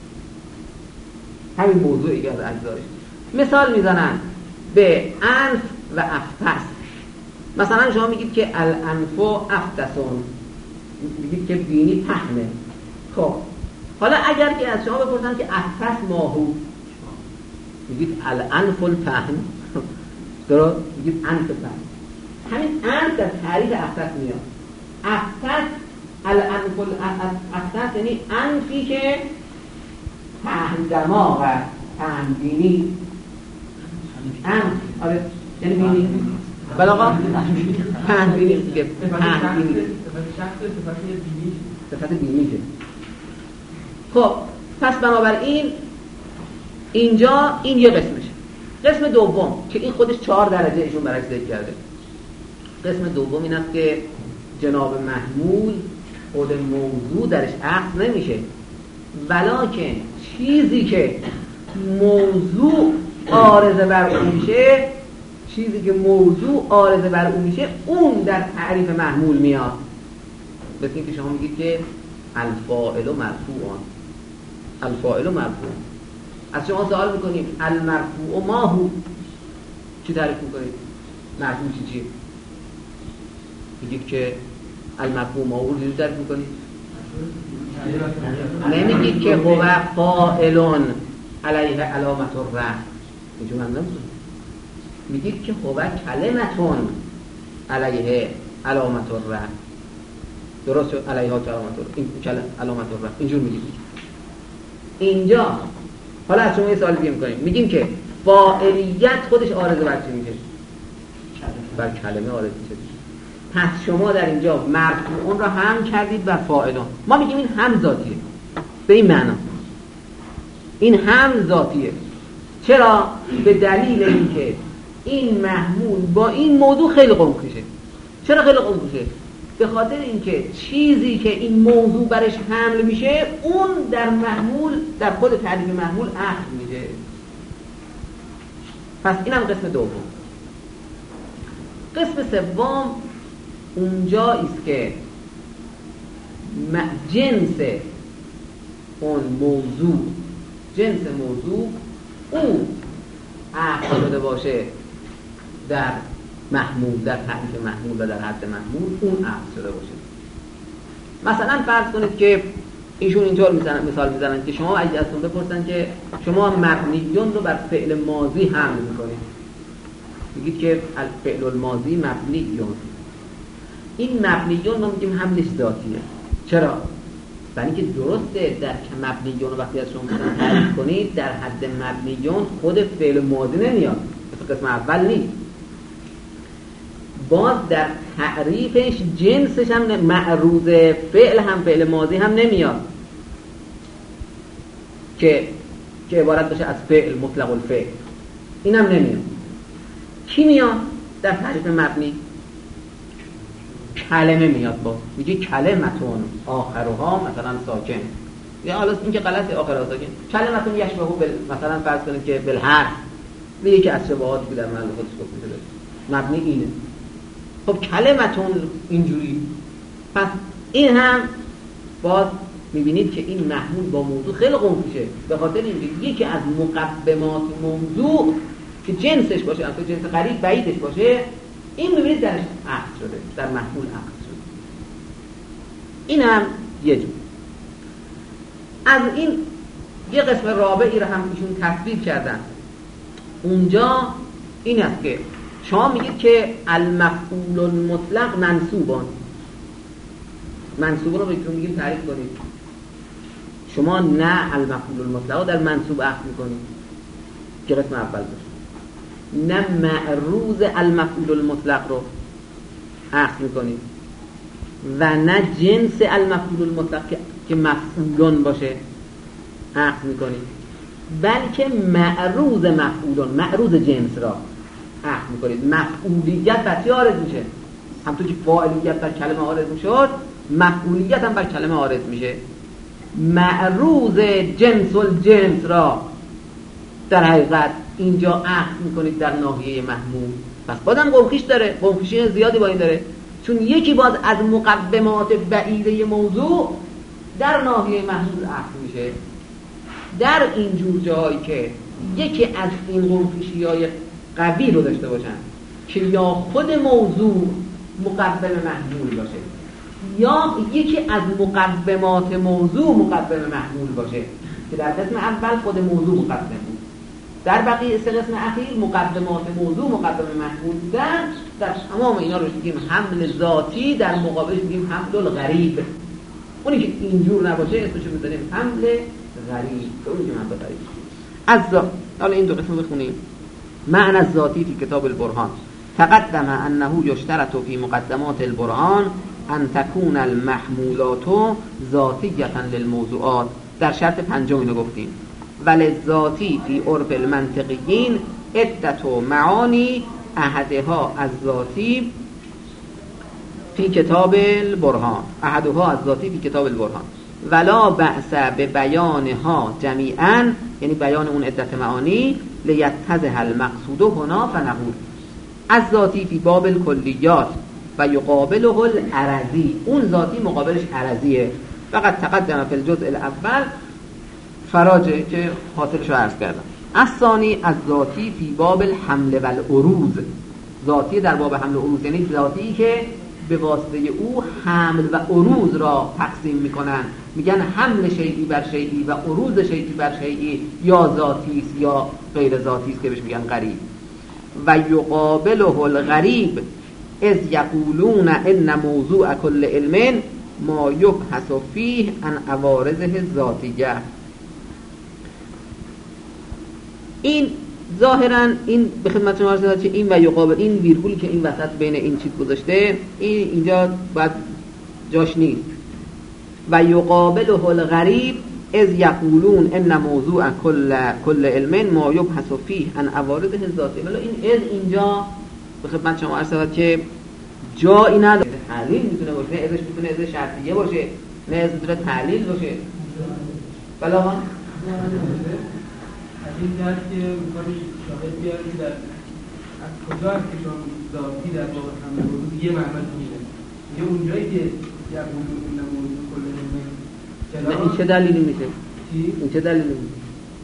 همین موضوعی که از اجزاش. مثال میزنن به انف و افتس. مثلا شما میگید که الانف و افتسون، میگید که بینی پهنه. خب حالا اگر که از شما بپرسن که افتس ماهو، میگید الانف الپهن، درست؟ میگید انف پهن. همین انف در تعریف افتس میاد. افتس الانف افتس یعنی انفی که پهن دماغ است، پهن بینی. انف آره یعنی بینی بله آقا پهن بینی دیگه، پهن بینی صفت بینی که. خب پس بنابراین اینجا این یه قسمشه. قسم دوم که این خودش چهار درجه ایشون برعکس ذکر کرده. قسم دوم این است که جناب محمول خود موضوع درش عقد نمیشه، ولکن چیزی که موضوع عارضه بر اون میشه، چیزی که موضوع عارضه بر اون میشه اون در تعریف محمول میاد. مثل اینکه شما میگید که الفاعل مرفوعان، الفاعل مرفوع. از شما سوال میکنیم المرفوع ما هو، چی تعریف میکنید؟ مرفوع چی چیه؟ میگید که المرفوع ما هو چی تعریف میکنید؟ نمیگید که هو فاعلون علیه علامت الرفع، اینجور من نمیگید. میگید که هو کلمتون علیه علامت الرفع، درست شد؟ علیه علامت الرفع، این علامت الرفع اینجور میگید. اینجا حالا از شما یه سوال دیگه میکنیم، میگیم که فاعلیت خودش عارضه بر چی میشه؟ بر کلمه عارضه میشه. پس شما در اینجا مرفوعون را هم کردید بر فاعلون. ما میگیم این هم ذاتیه، به این معنا این هم ذاتیه. چرا؟ به دلیل اینکه این محمول با این موضوع خیلی قمخیشه. چرا خیلی قمخیشه؟ به خاطر اینکه چیزی که این موضوع برش حمل میشه اون در محمول، در خود تعریف محمول عقد میشه. پس اینم قسم دوم. قسم سوم اونجایی است که جنس اون موضوع، جنس موضوع اون عقد شده باشه در محمول، در تعریف محمول و در حد محمول اون عقد شده باشه. مثلا فرض کنید که ایشون اینطور میزنن، مثال میزنن که شما اگه ازتون بپرسن که شما مبنیون رو بر فعل ماضی حمل میکنید، میگید که الفعل الماضی مبنیون، این مبنیون ما میگیم حملش ذاتیه. چرا؟ برای اینکه درسته در مبنیون وقتی از شما مثلا تعریف کنید در حد مبنیون خود فعل ماضی نمیاد، مثل قسم اول نیست. باز در تعریفش جنسش هم معروض فعل هم فعل ماضی هم نمیاد که که عبارت باشه از فعل مطلق الفعل، این هم نمیاد. کی میاد در تعریف مبنی؟ کلمه میاد. با میگه کلمتون آخرها مثلا ساکن، یا حالا این که غلطه آخرها ساکن، کلمتون یشبهو بل... مثلا فرض کنید که بالحرف، میگه که از شباهاتی که در محل خودش گفته شده مبنی اینه. خب کلمتون اینجوری، پس این هم باز میبینید که این محمول با موضوع خیلی قنفشه، به خاطر اینکه یکی از مقدمات موضوع که جنسش باشه، اصلا جنس قریب بعیدش باشه، این میبینید درش عقد شده، در محمول عقد شده. این هم یه جور. از این یه قسم رابعی رو هم ایشون تصویر کردن. اونجا این است که شما میگید که المفعول المطلق منصوبان، منصوب رو بهتون میگیم تعریف کنید. شما نه المفعول المطلق رو در منصوب عقد میکنید که قسم اول باشه، نه معروض المفعول المطلق رو عقد میکنید و نه جنس المفعول المطلق که مفعولون باشه عقد میکنید، بلکه معروض مفعولون، معروض جنس را عقد میکنید. مفعولیت بر چی عارض میشه؟ همونطور که فاعلیت بر کلمه عارض میشد، مفعولیت هم بر کلمه عارض میشه. معروض جنس الجنس را در حقیقت اینجا عقد میکنید در ناحیه محمول. پس بازم قنفیش داره، قنفیشی زیادی با این داره، چون یکی باز از مقدمات بعیده موضوع در ناحیه محمول عقد میشه. در این جور جایی که یکی از این قنفیشی های قوی رو داشته باشن که یا خود موضوع مقدم محمول باشه یا یکی از مقدمات موضوع مقدم محمول باشه، که در قسم اول خود موضوع مقدم بود، در بقیه سه قسم اخیر مقدمات موضوع مقدم محمول بودن. در تمام اینا رو میگیم حمل ذاتی، در مقابلش میگیم حمل الغریب. اونی که اینجور نباشه اسمش رو میذاریم حمل غریب، که اونی که حمل غریب. از ذات، حالا این دو قسم بخونیم. معنی الذاتی فی کتاب البرهان تقدم انه یشترط فی مقدمات البرهان ان تكون المحمولات ذاتیة للموضوعات. در شرط پنجم اینو گفتیم. وللذاتی فی عرف المنطقیین عدت معانی احدها از ذاتی فی کتاب البرهان، احدها از ذاتی فی کتاب البرهان ولا بأس به بیانها جمیعا، یعنی بیان اون عدت معانی، لیتضح المقصود هنا فنقول از ذاتی فی باب الکلیات و یقابله العرضی. اون ذاتی مقابلش عرضیه. فقط تقدم فی الجزء الاول فراجه که حاصلش رو عرض کردم. الثانی از ذاتی فی باب الحمل و العروض. ذاتی در باب حمل و عروض یعنی ذاتی که به واسطه او حمل و عروض را تقسیم میکنن، میگن حمل شیئی بر شیئی و عروض شیئی بر شیئی یا ذاتی است یا غیر ذاتی است که بهش میگن غریب. و یقابله الغریب اذ یقولون ان موضوع کل علم ما یبحث فیه عن عوارضه الذاتیه. این ظاهرا این به خدمت شما عرض شد که این و یقابل، این ویرگولی که این وسط بین این چیز گذاشته، این اینجا باید جاش نیست. و یقابله الغریب اذ یقولون ان موضوع کل کل علم ما یبحث فیه عن عوارضه الذاتیه. ولی این اذ اینجا به خدمت شما عرض شد که جایی نداره. تعلیل میتونه باشه، نه ازش میتونه ازش شرطیه باشه، نه ازش میتونه تعلیل باشه. بلا ما این درک که می‌خواهید شاهد بیارید در از کجا است که شما ذاتی در باب حمل و عروض یه معمل میشه، یه اونجایی که یقولون این موضوع کل علم. نه این چه دلیلی میشه؟ چی؟ این چه دلیلی میشه؟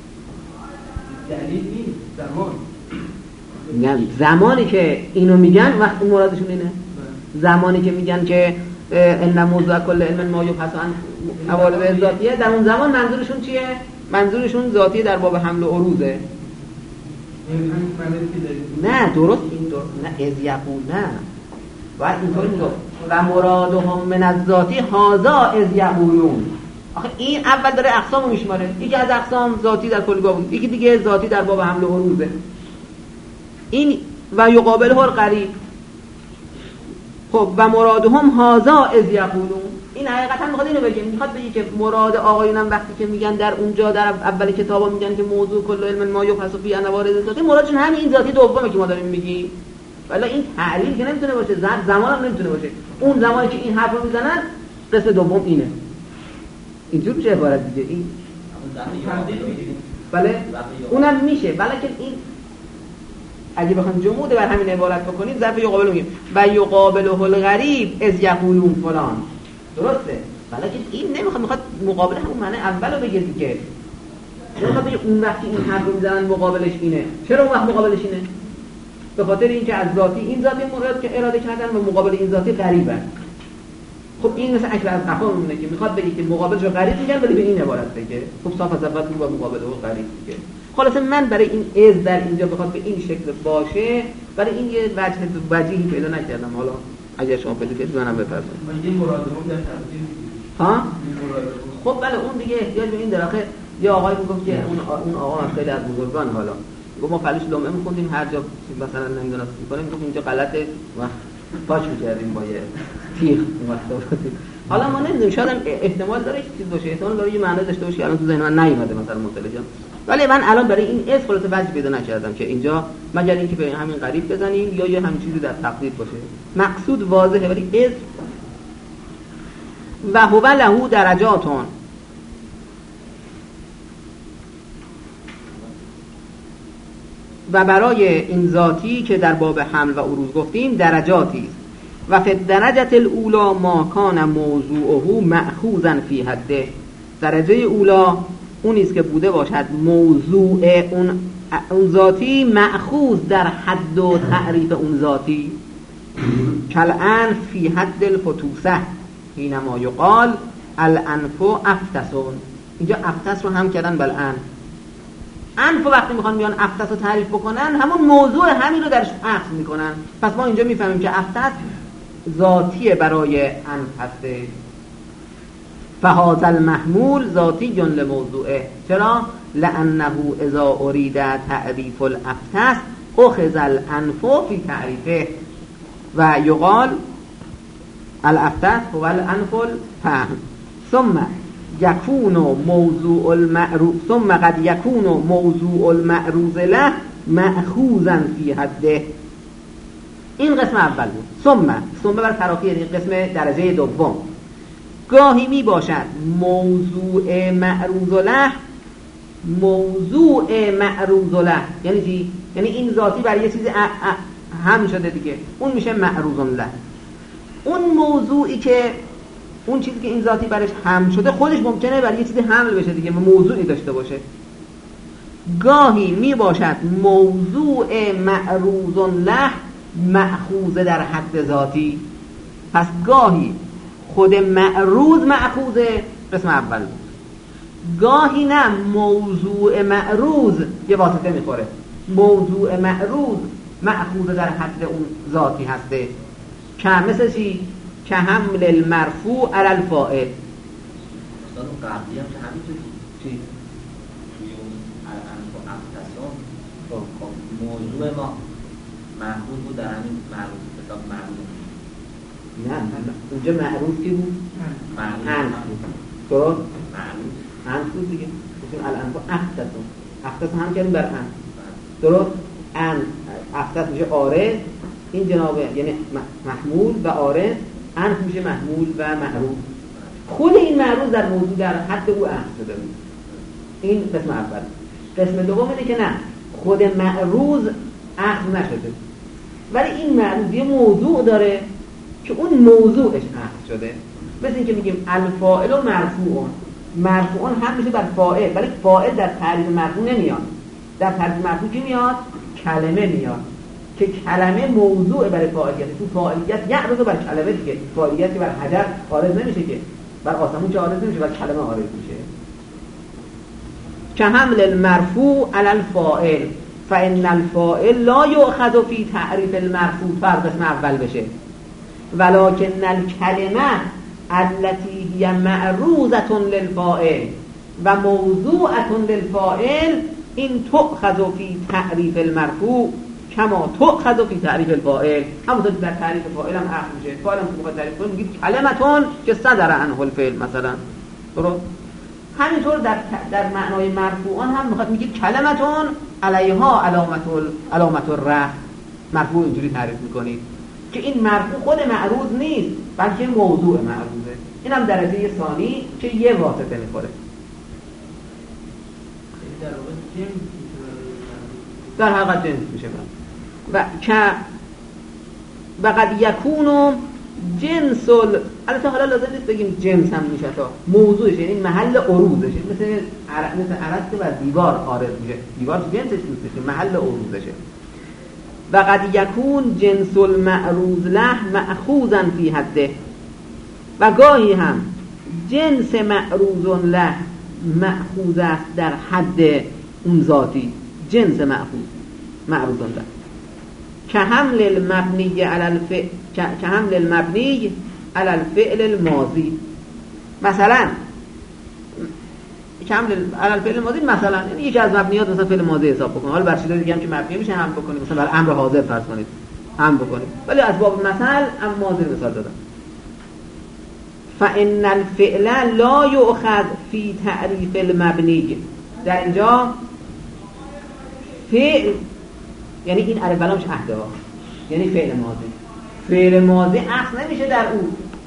دلیل نیست، زمان. میگن زمانی که اینو میگن وقتی مرادشون اینه، زمانی که میگن که ان موضوع کل علم ما یبحث عن عوارض ذاتیه، در اون زمان منظورشون چیه؟ منظورشون ذاتی در باب حمل و عروضه. نه درست این دور نه از یقول نه باید اینطور میگفت و مرادهم من الذاتی هذا از یقولون. آخه این اول داره اقسامو میشماره، یکی از اقسام ذاتی در کلیگاه بود، یکی دیگه ذاتی در باب حمل و عروضه. این و یقابله القریب. خب و مرادهم هذا از یقولون، این حقیقتا میخواد اینو بگه، میخواد بگه که مراد آقایونم وقتی که میگن در اونجا در اول کتابا میگن که موضوع کل علم ما یبحث فی انواع ذاتی، مرادشون همین این ذاتی دومه که ما داریم میگیم. ولی این تعلیل که نمیتونه باشه، زمان هم نمیتونه باشه. اون زمانی که این حرفو میزنن قسم دوم اینه. اینجور میشه عبارت دیگه این. بله اونم میشه، ولی که این اگه بخوام جمود بر همین عبارت بکنیم ظرف یقابل میگیم و یقابله الغریب از یقولون فلان. درسته؟ ولی که این نمیخواد، میخواد مقابل همون معنی اولو بگه دیگه. نمیخواد بگه اون وقتی این حرف رو میزنن مقابلش اینه. چرا اون وقت مقابلش اینه؟ به خاطر اینکه از ذاتی این ذاتی مراد که اراده کردن و مقابل این ذاتی غریبه. خب این مثل اکل از افهام میمونه که میخواد بگه که مقابلش رو غریب میگن ولی به این عبارت بگه. خب صاف از اول با مقابله و غریب دیگه. خلاصه من برای این از در اینجا بخواد به این شکل باشه، برای این یه وجه وجهی پیدا نکردم. حالا اگه شما پیدا کنید منم بفرمایید. من یه مرادم در تفسیر ها؟ خب بله اون دیگه احتیاج به این داره. یا آقای میگفت که اون اون آقا خیلی از بزرگان حالا گفت ما فلش لومه می‌خوندیم هر جا مثلا نمیدونم می‌کنیم میگفت اینجا غلطه و پاش می‌کردیم با یه تیغ واسه. حالا ما نمی‌دونیم، شاید احتمال داره چیز باشه، احتمال داره یه معنی داشته باشه که الان تو ذهن من نیومده مثلا متوجهم. ولی من الان برای این اس خلاصه وجه پیدا نکردم که اینجا مگر اینکه به همین غریب بزنیم یا یه همین چیزی در تقدیر باشه. مقصود واضحه ولی اس و هو له درجاتون. و برای این ذاتی که در باب حمل و عروض گفتیم درجاتی است. و فی الدرجه الاولی ما کان موضوعه مأخوذا فی حده. درجه اولا اونی است که بوده باشد موضوع اون اون ذاتی مأخوذ در حد و تعریف اون ذاتی. کالانف فی حد الفتوسه حینما یقال الانف افتسون. اینجا افتس رو هم کردن بالانف. انف وقتی میخوان بیان افتس رو تعریف بکنن همون موضوع همین رو درش اخذ میکنن. پس ما اینجا میفهمیم که افتس ذاتیه برای انف هسته. فهذا المحمول ذاتی لموضوعه. چرا؟ لانه اذا اريد تعریف الافتس اخذ الانف فی تعریفه و یقال الافتس هو الانف الفهم. ثم یکون موضوع المعروض ثم قد یکون موضوع المعروض له مأخوذا فی حده. این قسم اول بود. ثم ثم بر تراخی این قسم درجه دوم. گاهی می باشد موضوع معروض له موضوع معروض له یعنی چی؟ یعنی این ذاتی برای یه چیزی هم شده دیگه، اون میشه معروض له. اون موضوعی که اون چیزی که این ذاتی برش هم شده خودش ممکنه برای یه چیزی حمل بشه دیگه، موضوعی داشته باشه. گاهی می باشد موضوع معروض له مأخوذ در حد ذاتی. پس گاهی خود معروض مأخوذ قسم اول بود، گاهی نه موضوع معروض یه واسطه میخوره. موضوع معروض مأخوذ در حد اون ذاتی هسته. که مثل چی؟ که حمل المرفوع علی الفاعل. استاد قبلی هم که همینطوری چی؟ توی اون الانف و افتسان موضوع ما مأخوذ بود در همین معروض حساب معروض. نه اونجا معروض کی بود؟ انف بود. درست؟ معروض انف بود دیگه. مثل الانف و افتسان. افتسان هم کردیم بر انف. درست؟ انف افتس میشه عارض، این جنابه یعنی محمول و عارض، انف میشه محمول و معروض. خود این معروض در موضوع در حد او اخذ شده بود. این قسم اول. قسم دوم اینه که نه خود معروض اخذ نشده، ولی این معروض یه موضوع داره که اون موضوعش اخذ شده. مثل این که میگیم الفاعل و مرفوعون. مرفوعون هم میشه بر فاعل، ولی فاعل در تعریف مرفوع نمیاد. در تعریف مرفوع کی میاد؟ کلمه میاد که کلمه موضوع برای فاعلیت. تو فاعلیت یعرض بر کلمه دیگه. فاعلیت که بر حجر عارض نمیشه، که بر آسمون که عارض نمیشه، بر کلمه عارض میشه. که حمل المرفوع علی الفاعل. فإن الفاعل لا یؤخذ فی تعریف المرفوع فرق قسم اول بشه، ولکن الکلمه التي هي معروضة للفاعل و موضوعة للفاعل این تؤخذ فی تعریف المرفوع کما تؤخذ فی تعریف الفاعل. همونطور در تعریف فاعل هم اخذ میشه. فاعل هم که تعریف کنیم میگید کلمتون که صدر عنه الفعل مثلا، درست؟ همینطور در در معنای مرفوعان هم میخواد میگید کلمتون علیها علامت علامت الرفع. مرفوع اینجوری تعریف میکنید که این مرفوع خود معروض نیست بلکه موضوع معروضه. این هم درجه ثانی که یه واسطه میخوره. در حقیقت جنس میشه و که و قد یکون جنس ال... البته حالا لازم نیست بگیم جنس هم میشه تا موضوعش، یعنی محل عروضشه، مثل عرض مثل عرض و دیوار عارض میشه، دیوار جنسش نیست، محل عروضشه. و قد یکون جنس المعروض له مأخوذا فی حده، و گاهی هم جنس معروض له مأخوذ است در حد اون ذاتی، جنس مأخوذ معروض له که حمل المبنی علی الفعل که حمل المبنی علی الفعل الماضی. مثلا که حمل علی الفعل الماضی مثلا یعنی یکی از مبنیات مثلا فعل ماضی حساب بکنید، حالا بر چیزای دیگه هم که مبنی میشه هم بکنید، مثلا بر امر حاضر فرض کنید هم بکنید، ولی از باب مثل ام ماضی مثال دادم. فإن الفعل لا یؤخذ فی تعریف المبنی. در اینجا فعل یعنی این الف لامش عهده ها، یعنی فعل ماضی. فعل ماضی اخذ نمیشه در اون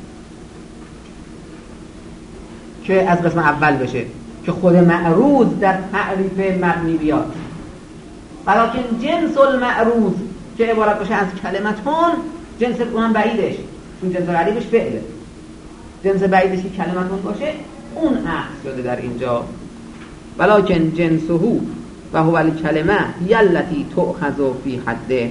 که از قسم اول بشه که خود معروض در تعریف مبنی بیاد، ولیکن جنس المعروض که عبارت باشه از کلمتون، جنس اونم بعیدش، چون جنس غریبش فعله، جنس بعیدش که کلمتون باشه اون اخذ شده در اینجا. ولکن جنسه و هو الکلمه یلتی تؤخذ فی حده.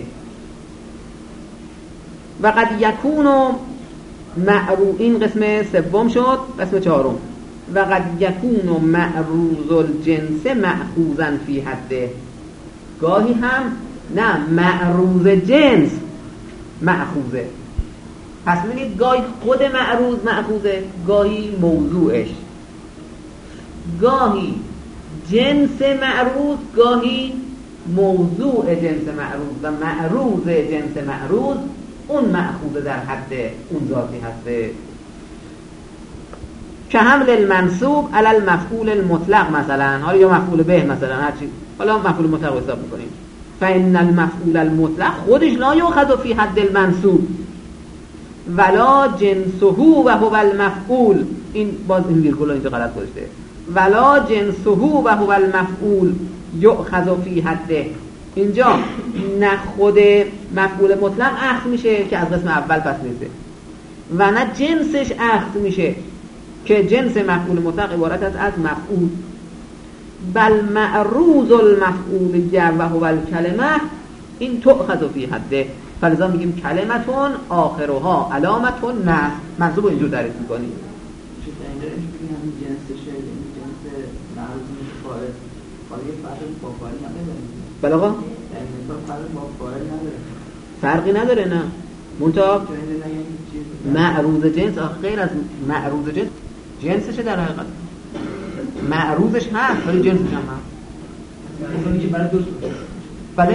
و قد یکون معروض، این قسم سوم شد، قسم چهارم. و قد یکون معروض الجنس مأخوذا فی حده. گاهی هم نه معروض جنس مأخوذه. پس ببینید گاهی خود معروض مأخوذه، گاهی موضوعش، گاهی جنس معروض، گاهی موضوع جنس معروض و معروض جنس معروض اون مأخوذه در حد اون ذاتی هسته. که حمل المنصوب علی المفعول المطلق مثلا، حالا یا مفعول به مثلا هر چی، حالا مفعول مطلق حساب می‌کنیم. فإن المفعول المطلق خودش لا یؤخذ فی حد المنصوب ولا جنسه و هو المفعول. این باز این ویرگول اینجا غلط گذاشته. ولا جنسه و هو المفعول یؤخذ فی حده. اینجا نه خود مفعول مطلق اخذ میشه که از قسم اول پس نیسته، و نه جنسش اخذ میشه که جنس مفعول مطلق عبارت است از مفعول. بل معروض المفعول و هو الکلمه این تؤخذ فی حده. فلذا میگیم کلمتون آخرها علامتون نه منصوب اینجور تعریف میکنیم. بله آقا فرقی نداره، نه منتها معروض جنس غیر از معروض جنس جنسشه در حقیقت، معروضش هست ولی جنسش هم هست. بله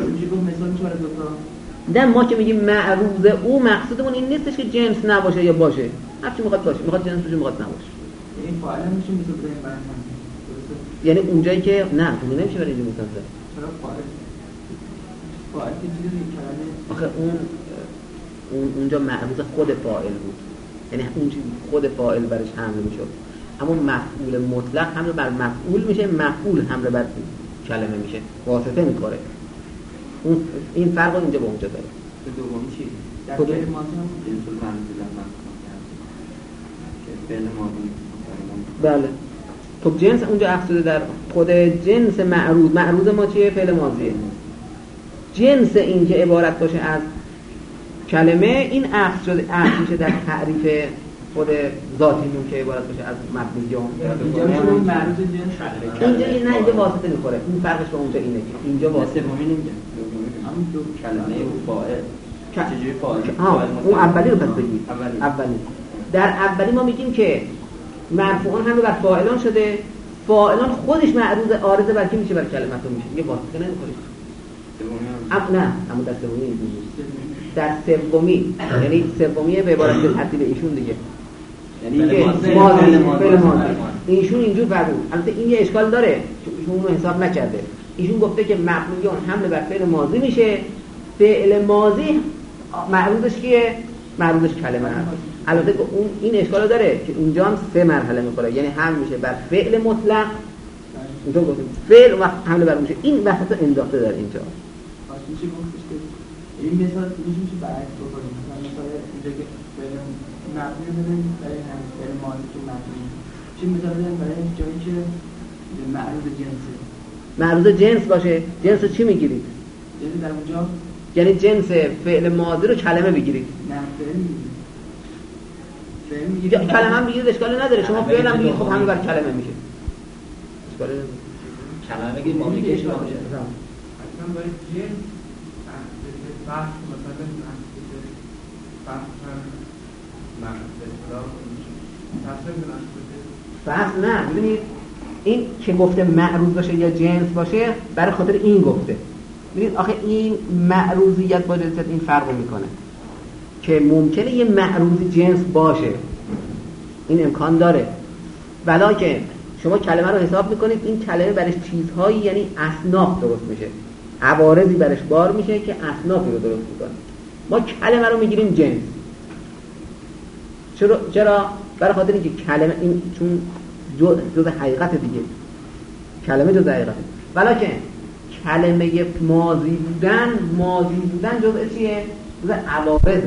نه ما که میگیم معروض او مقصودمون این نیستش که جنس نباشه یا باشه، هرچی میخواد باشه، میخواد جنس باشه میخواد نباشه. این فاعل میشه میتونه بریم برام، یعنی اونجایی که نه اون نمیشه برای اینجا مثلا چرا فاعل فاعل که چیزی کلمه آخه اون اون اونجا معروض خود فاعل بود، یعنی اون چیز خود فاعل برش حمل میشد، اما مفعول مطلق حمل بر مفعول میشه، مفعول حمل بر کلمه میشه، واسطه میکنه. اون این فرق اینجا با اونجا داره. به دومی چی؟ در فعل ماضی هم جنس المنصوب که فعل ماضی. بله خب جنس اونجا اخذ شده در خود جنس معروض. معروض ما چیه؟ فعل ماضیه. جنس این که عبارت باشه از کلمه این اخذ شده اخذ میشه در تعریف خود ذاتی نون که عبارت باشه از مبنیون. اینجا میشه معروض جنس خلقه. اینجا نه اینجا واسطه میخوره. این فرقش با اونجا اینه که اینجا واسطه سومی نمیگم. همون دو کلمه و فاعل. چجوری فاعل؟ ها اون اولی رو پس بگید. اولی. اولی. در اولی ما میگیم که مرفوعان هم بر فاعلان شده. فاعلان خودش معروض عارضه بر کی میشه؟ بر کلمتون میشه. یه واسطه نمیخوره. سومی نه، اما در سومی اینجوری. در سومی یعنی سومی به عبارت به ترتیب ایشون دیگه. یعنی که ماضی فعل ماضی ایشون اینجور فرمود. البته این یه اشکال داره چون ایشون اونو حساب نکرده. ایشون گفته که مبنیون حمله بر فعل ماضی میشه. فعل ماضی معروضش کیه؟ معروضش کلمه هست. البته اون این اشکالو داره که اینجا هم سه مرحله میخوره. یعنی هم میشه بر فعل مطلق اونجا گفتیم فعل و حمله بر میشه. این وسط انداخته در اینجا. میشه گفتش که این مثال خودش میشه برعکس بکنیم. مثلا اینجا که فعل مبنی بدیم برای همین فعل ماضی که مبنی چی مثال بدیم برای جایی که معروض جنسه. معروض جنس باشه. جنس رو چی میگیرید؟ یعنی در اونجا یعنی جنس فعل ماضی رو کلمه بگیرید. نه فعل میگیرید. فعل میگیرید. کلمه هم بگیرید اشکالی نداره. شما فعل هم بگیرید خب همین بر کلمه میشه. اشکالی نداره. کلمه بگید ما میگه اشکال میشه. اصلا باید جنس بحث مثلا بحث من به اصطلاح تصمیم بحث نه. ببینید این که گفته معروض باشه یا جنس باشه برای خاطر این گفته. ببینید آخه این معروضیت با جنسیت این فرق میکنه که ممکنه یه معروض جنس باشه، این امکان داره، ولی شما کلمه رو حساب میکنید این کلمه برش چیزهایی یعنی اصناف درست میشه، عوارضی برش بار میشه که اصنافی رو درست میکنه. ما کلمه رو میگیریم جنس. چرا؟ چرا؟ برای خاطر اینکه کلمه این چون جز حقیقت دیگه، کلمه جز حقیقته، ولی کلمه ماضی بودن ماضی بودن جزء چیه؟ جزء عوارضه.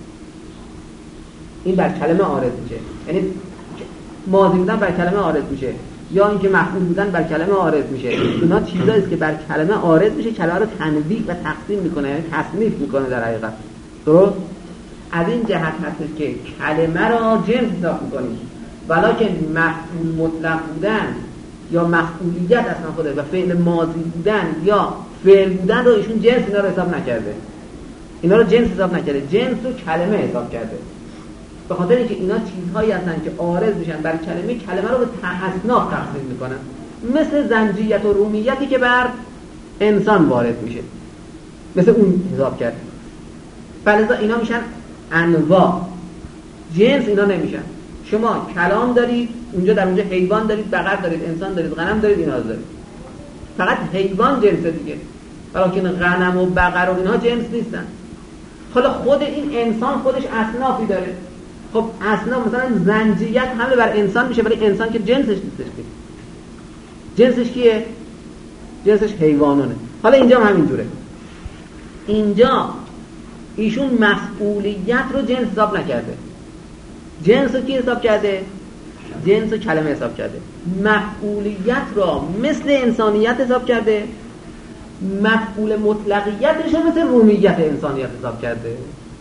این بر کلمه عارض میشه، یعنی ماضی بودن بر کلمه عارض میشه یا اینکه مفعول بودن بر کلمه عارض میشه. اینا چیزایی است که بر کلمه عارض میشه، کلمه رو تنویع و تقسیم میکنه، یعنی تصنیف میکنه در حقیقت. درست؟ از این جهت هستش که کلمه را جنس حساب میکنیم، ولکن مفعول مطلق بودن یا مفعولیت اصلا خوده و فعل ماضی بودن یا فعل بودن رو ایشون جنس اینا رو حساب نکرده. اینا رو جنس حساب نکرده، جنس رو کلمه حساب کرده. به خاطر اینکه اینا چیزهایی هستن که عارض میشن بر کلمه، کلمه رو به اصناف تقسیم میکنن، مثل زنجیت و رومیتی که بر انسان وارد میشه، مثل اون حساب کرده. فلذا اینا میشن انواع، جنس اینا نمیشن. شما کلام دارید اونجا، در اونجا حیوان دارید، بقر دارید، انسان دارید، غنم دارید، اینا دارید. فقط حیوان جنس دیگه، ولیکن غنم و بقر و اینا جنس نیستن. حالا خود این انسان خودش اصنافی داره. خب اصناف مثلا زنجیت حمله بر انسان میشه، ولی انسان که جنسش نیستش که. جنسش کیه؟ جنسش حیوانانه. حالا اینجا هم همین جوره. اینجا ایشون مفعولیت رو جنس حساب نکرده. جنس رو کی حساب کرده؟ جنس رو کلمه حساب کرده. مفعولیت را مثل انسانیت حساب کرده. مفعول مطلقیتش رو مثل رومیت انسانیت حساب کرده.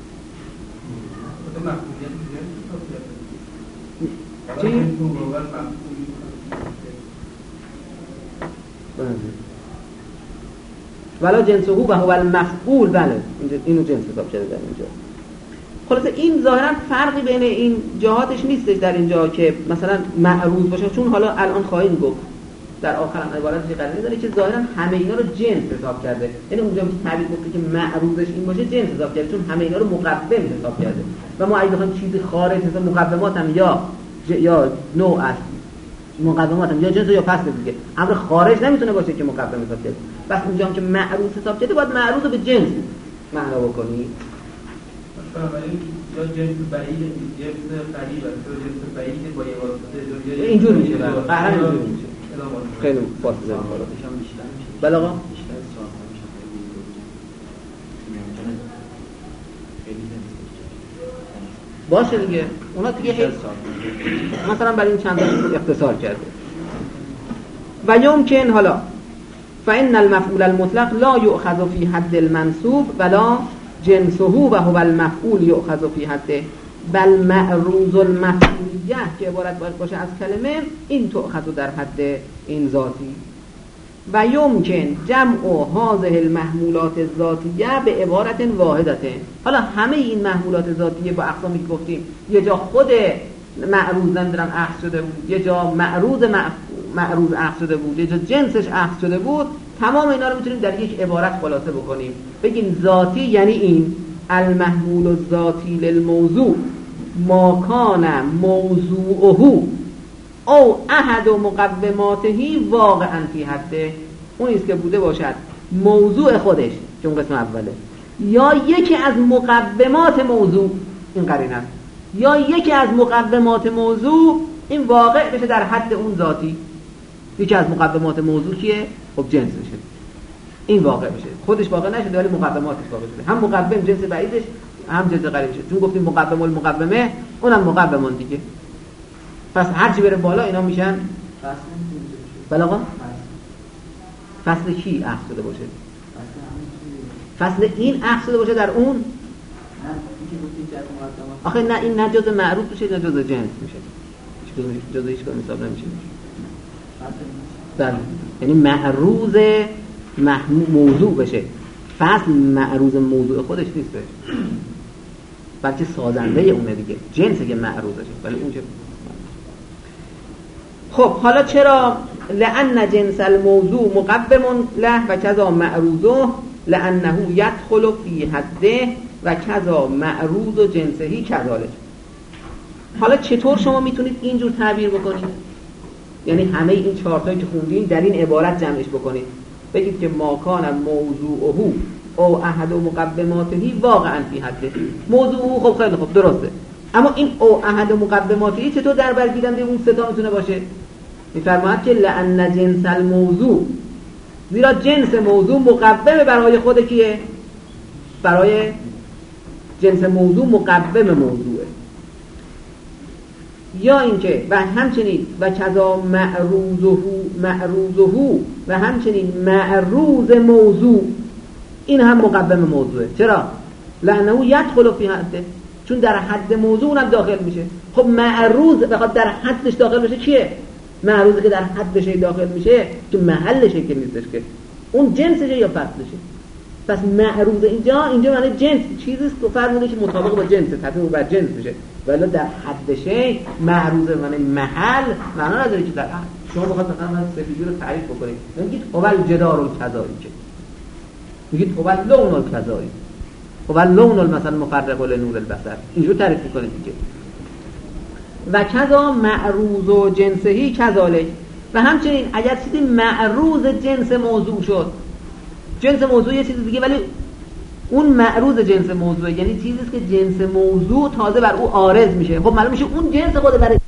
چی؟ ولا جنسه و هو المفعول. بله اینو جنس حساب کرده در اینجا. خلاصه این ظاهرا فرقی بین این جهاتش نیستش در اینجا که مثلا معروض باشه، چون حالا الان خواهیم گفت در آخر عبارت چه قراری داره که ظاهرا همه اینا رو جنس حساب کرده. یعنی اونجا که تعبیر گفته که معروضش این باشه جنس حساب کرده، چون همه اینا رو مقدم حساب کرده. و ما اگه بخوایم چیزی خارج مثلا مقدمات هم یا ج... یا نوع است، مقدمات هم یا جنس یا فصل دیگه، امر خارج نمیتونه باشه که مقدم حساب کرده. بس اونجا هم که معروض حساب کرده باید معروض رو به جنس معنا بکنی. یا جنس بعید، جنس قریب است، یا جنس بعید با یه واسطه اینجور میشه. قهرم اینجور میشه. خیلی فاصله داره. بله آقا. باشه دیگه. اونا دیگه هی مثلا برای این چند تا اختصار کرده. و یمکن حالا فإن المفعول المطلق لا يؤخذ في حد المنصوب ولا جنسه و هو المفعول یؤخذ فی حده. بل معروض المفعولیه که عبارت باشه از کلمه، این تؤخذ در حد این ذاتی. و یمکن جمع هذه المحمولات الذاتیه به عبارت واحدته. حالا همه این محمولات ذاتیه با اقسامی که گفتیم، یه جا خود معروض نمیدونم اخذ شده بود، یه جا معروض معروض اخذ شده بود، یه جا جنسش اخذ شده بود، تمام اینا رو میتونیم در یک عبارت خلاصه بکنیم، بگیم ذاتی یعنی این المحمول الذاتی للموضوع ما کان موضوعه او احد مقوماته واقعا فی حده، اون است که بوده باشد موضوع خودش که اون قسم اوله، یا یکی از مقومات موضوع، این قرینه، یا یکی از مقومات موضوع این واقع بشه در حد اون ذاتی. یکی از مقومات موضوع کیه؟ خب جنس بشه، این واقع بشه، خودش واقع نشده ولی مقوماتش واقع شده، هم مقوم جنس بعیدش هم جنس قریبش، چون گفتیم مقوم المقومه اونم مقومون دیگه. پس هر چی بره بالا اینا میشن بلاغا. فصل کی اخذ شده باشه؟ فصل این اخذ شده باشه در اون. آخه نه این نه جزء معروف میشه نه جزء جنس میشه، جزء هیچ کدوم حساب نمیشه. بله، یعنی معروض موضوع بشه، فصل معروض موضوع خودش نیستش، بلکه سازنده اونه دیگه، جنسه که معروضشه، ولی اون چه. خب حالا چرا لأن جنس الموضوع مقوم له و کذا معروضه لأنه يدخل فی حده و کذا معروض جنسهی کذالک. حالا چطور شما میتونید اینجور تعبیر بکنید؟ یعنی همه این چهارتایی که خوندین در این عبارت جمعش بکنید، بگید که ما کان موضوعه او احد مقوماته واقعا فی حده. موضوعه خب خیلی خوب درسته، اما این او احد مقوماته چطور در بر گیرنده اون سه تا میتونه باشه؟ میفرماید که لأن جنس الموضوع، زیرا جنس موضوع مقوم برای خود کیه؟ برای جنس موضوع مقوم موضوعه. یا اینکه و همچنین و کذا معروضه معروضه و همچنین معروض موضوع این هم مقوم موضوعه. چرا؟ لأنه یدخل فی حده، چون در حد موضوع اونم داخل میشه. خب معروض بخواد در حدش داخل بشه چیه؟ معروضی که در حدش داخل میشه تو محلشه که نیستش، که اون جنسشه یا فصلشه. پس معروض اینجا اینجا معنی جنس چیزیست که فرموده که مطابق با جنس تطبیق بر جنس میشه، ولی در حدشه معروض معنی محل معنا نداره که در شما بخواد مثلا سفیدی رو تعریف بکنید میگید اول جدار الکذایی، که میگید اول لون الکذایی، اول لون مثلا مفرق لنور البصر، اینجور تعریف میکنید دیگه. و کذا معروض و جنسهی کذالک، و همچنین اگر چیزی معروض جنس موضوع شد، جنس موضوع یه چیز دیگه ولی اون معروض جنس موضوع یعنی چیزیست که جنس موضوع تازه بر او عارض میشه، خب معلوم میشه اون جنس خود برای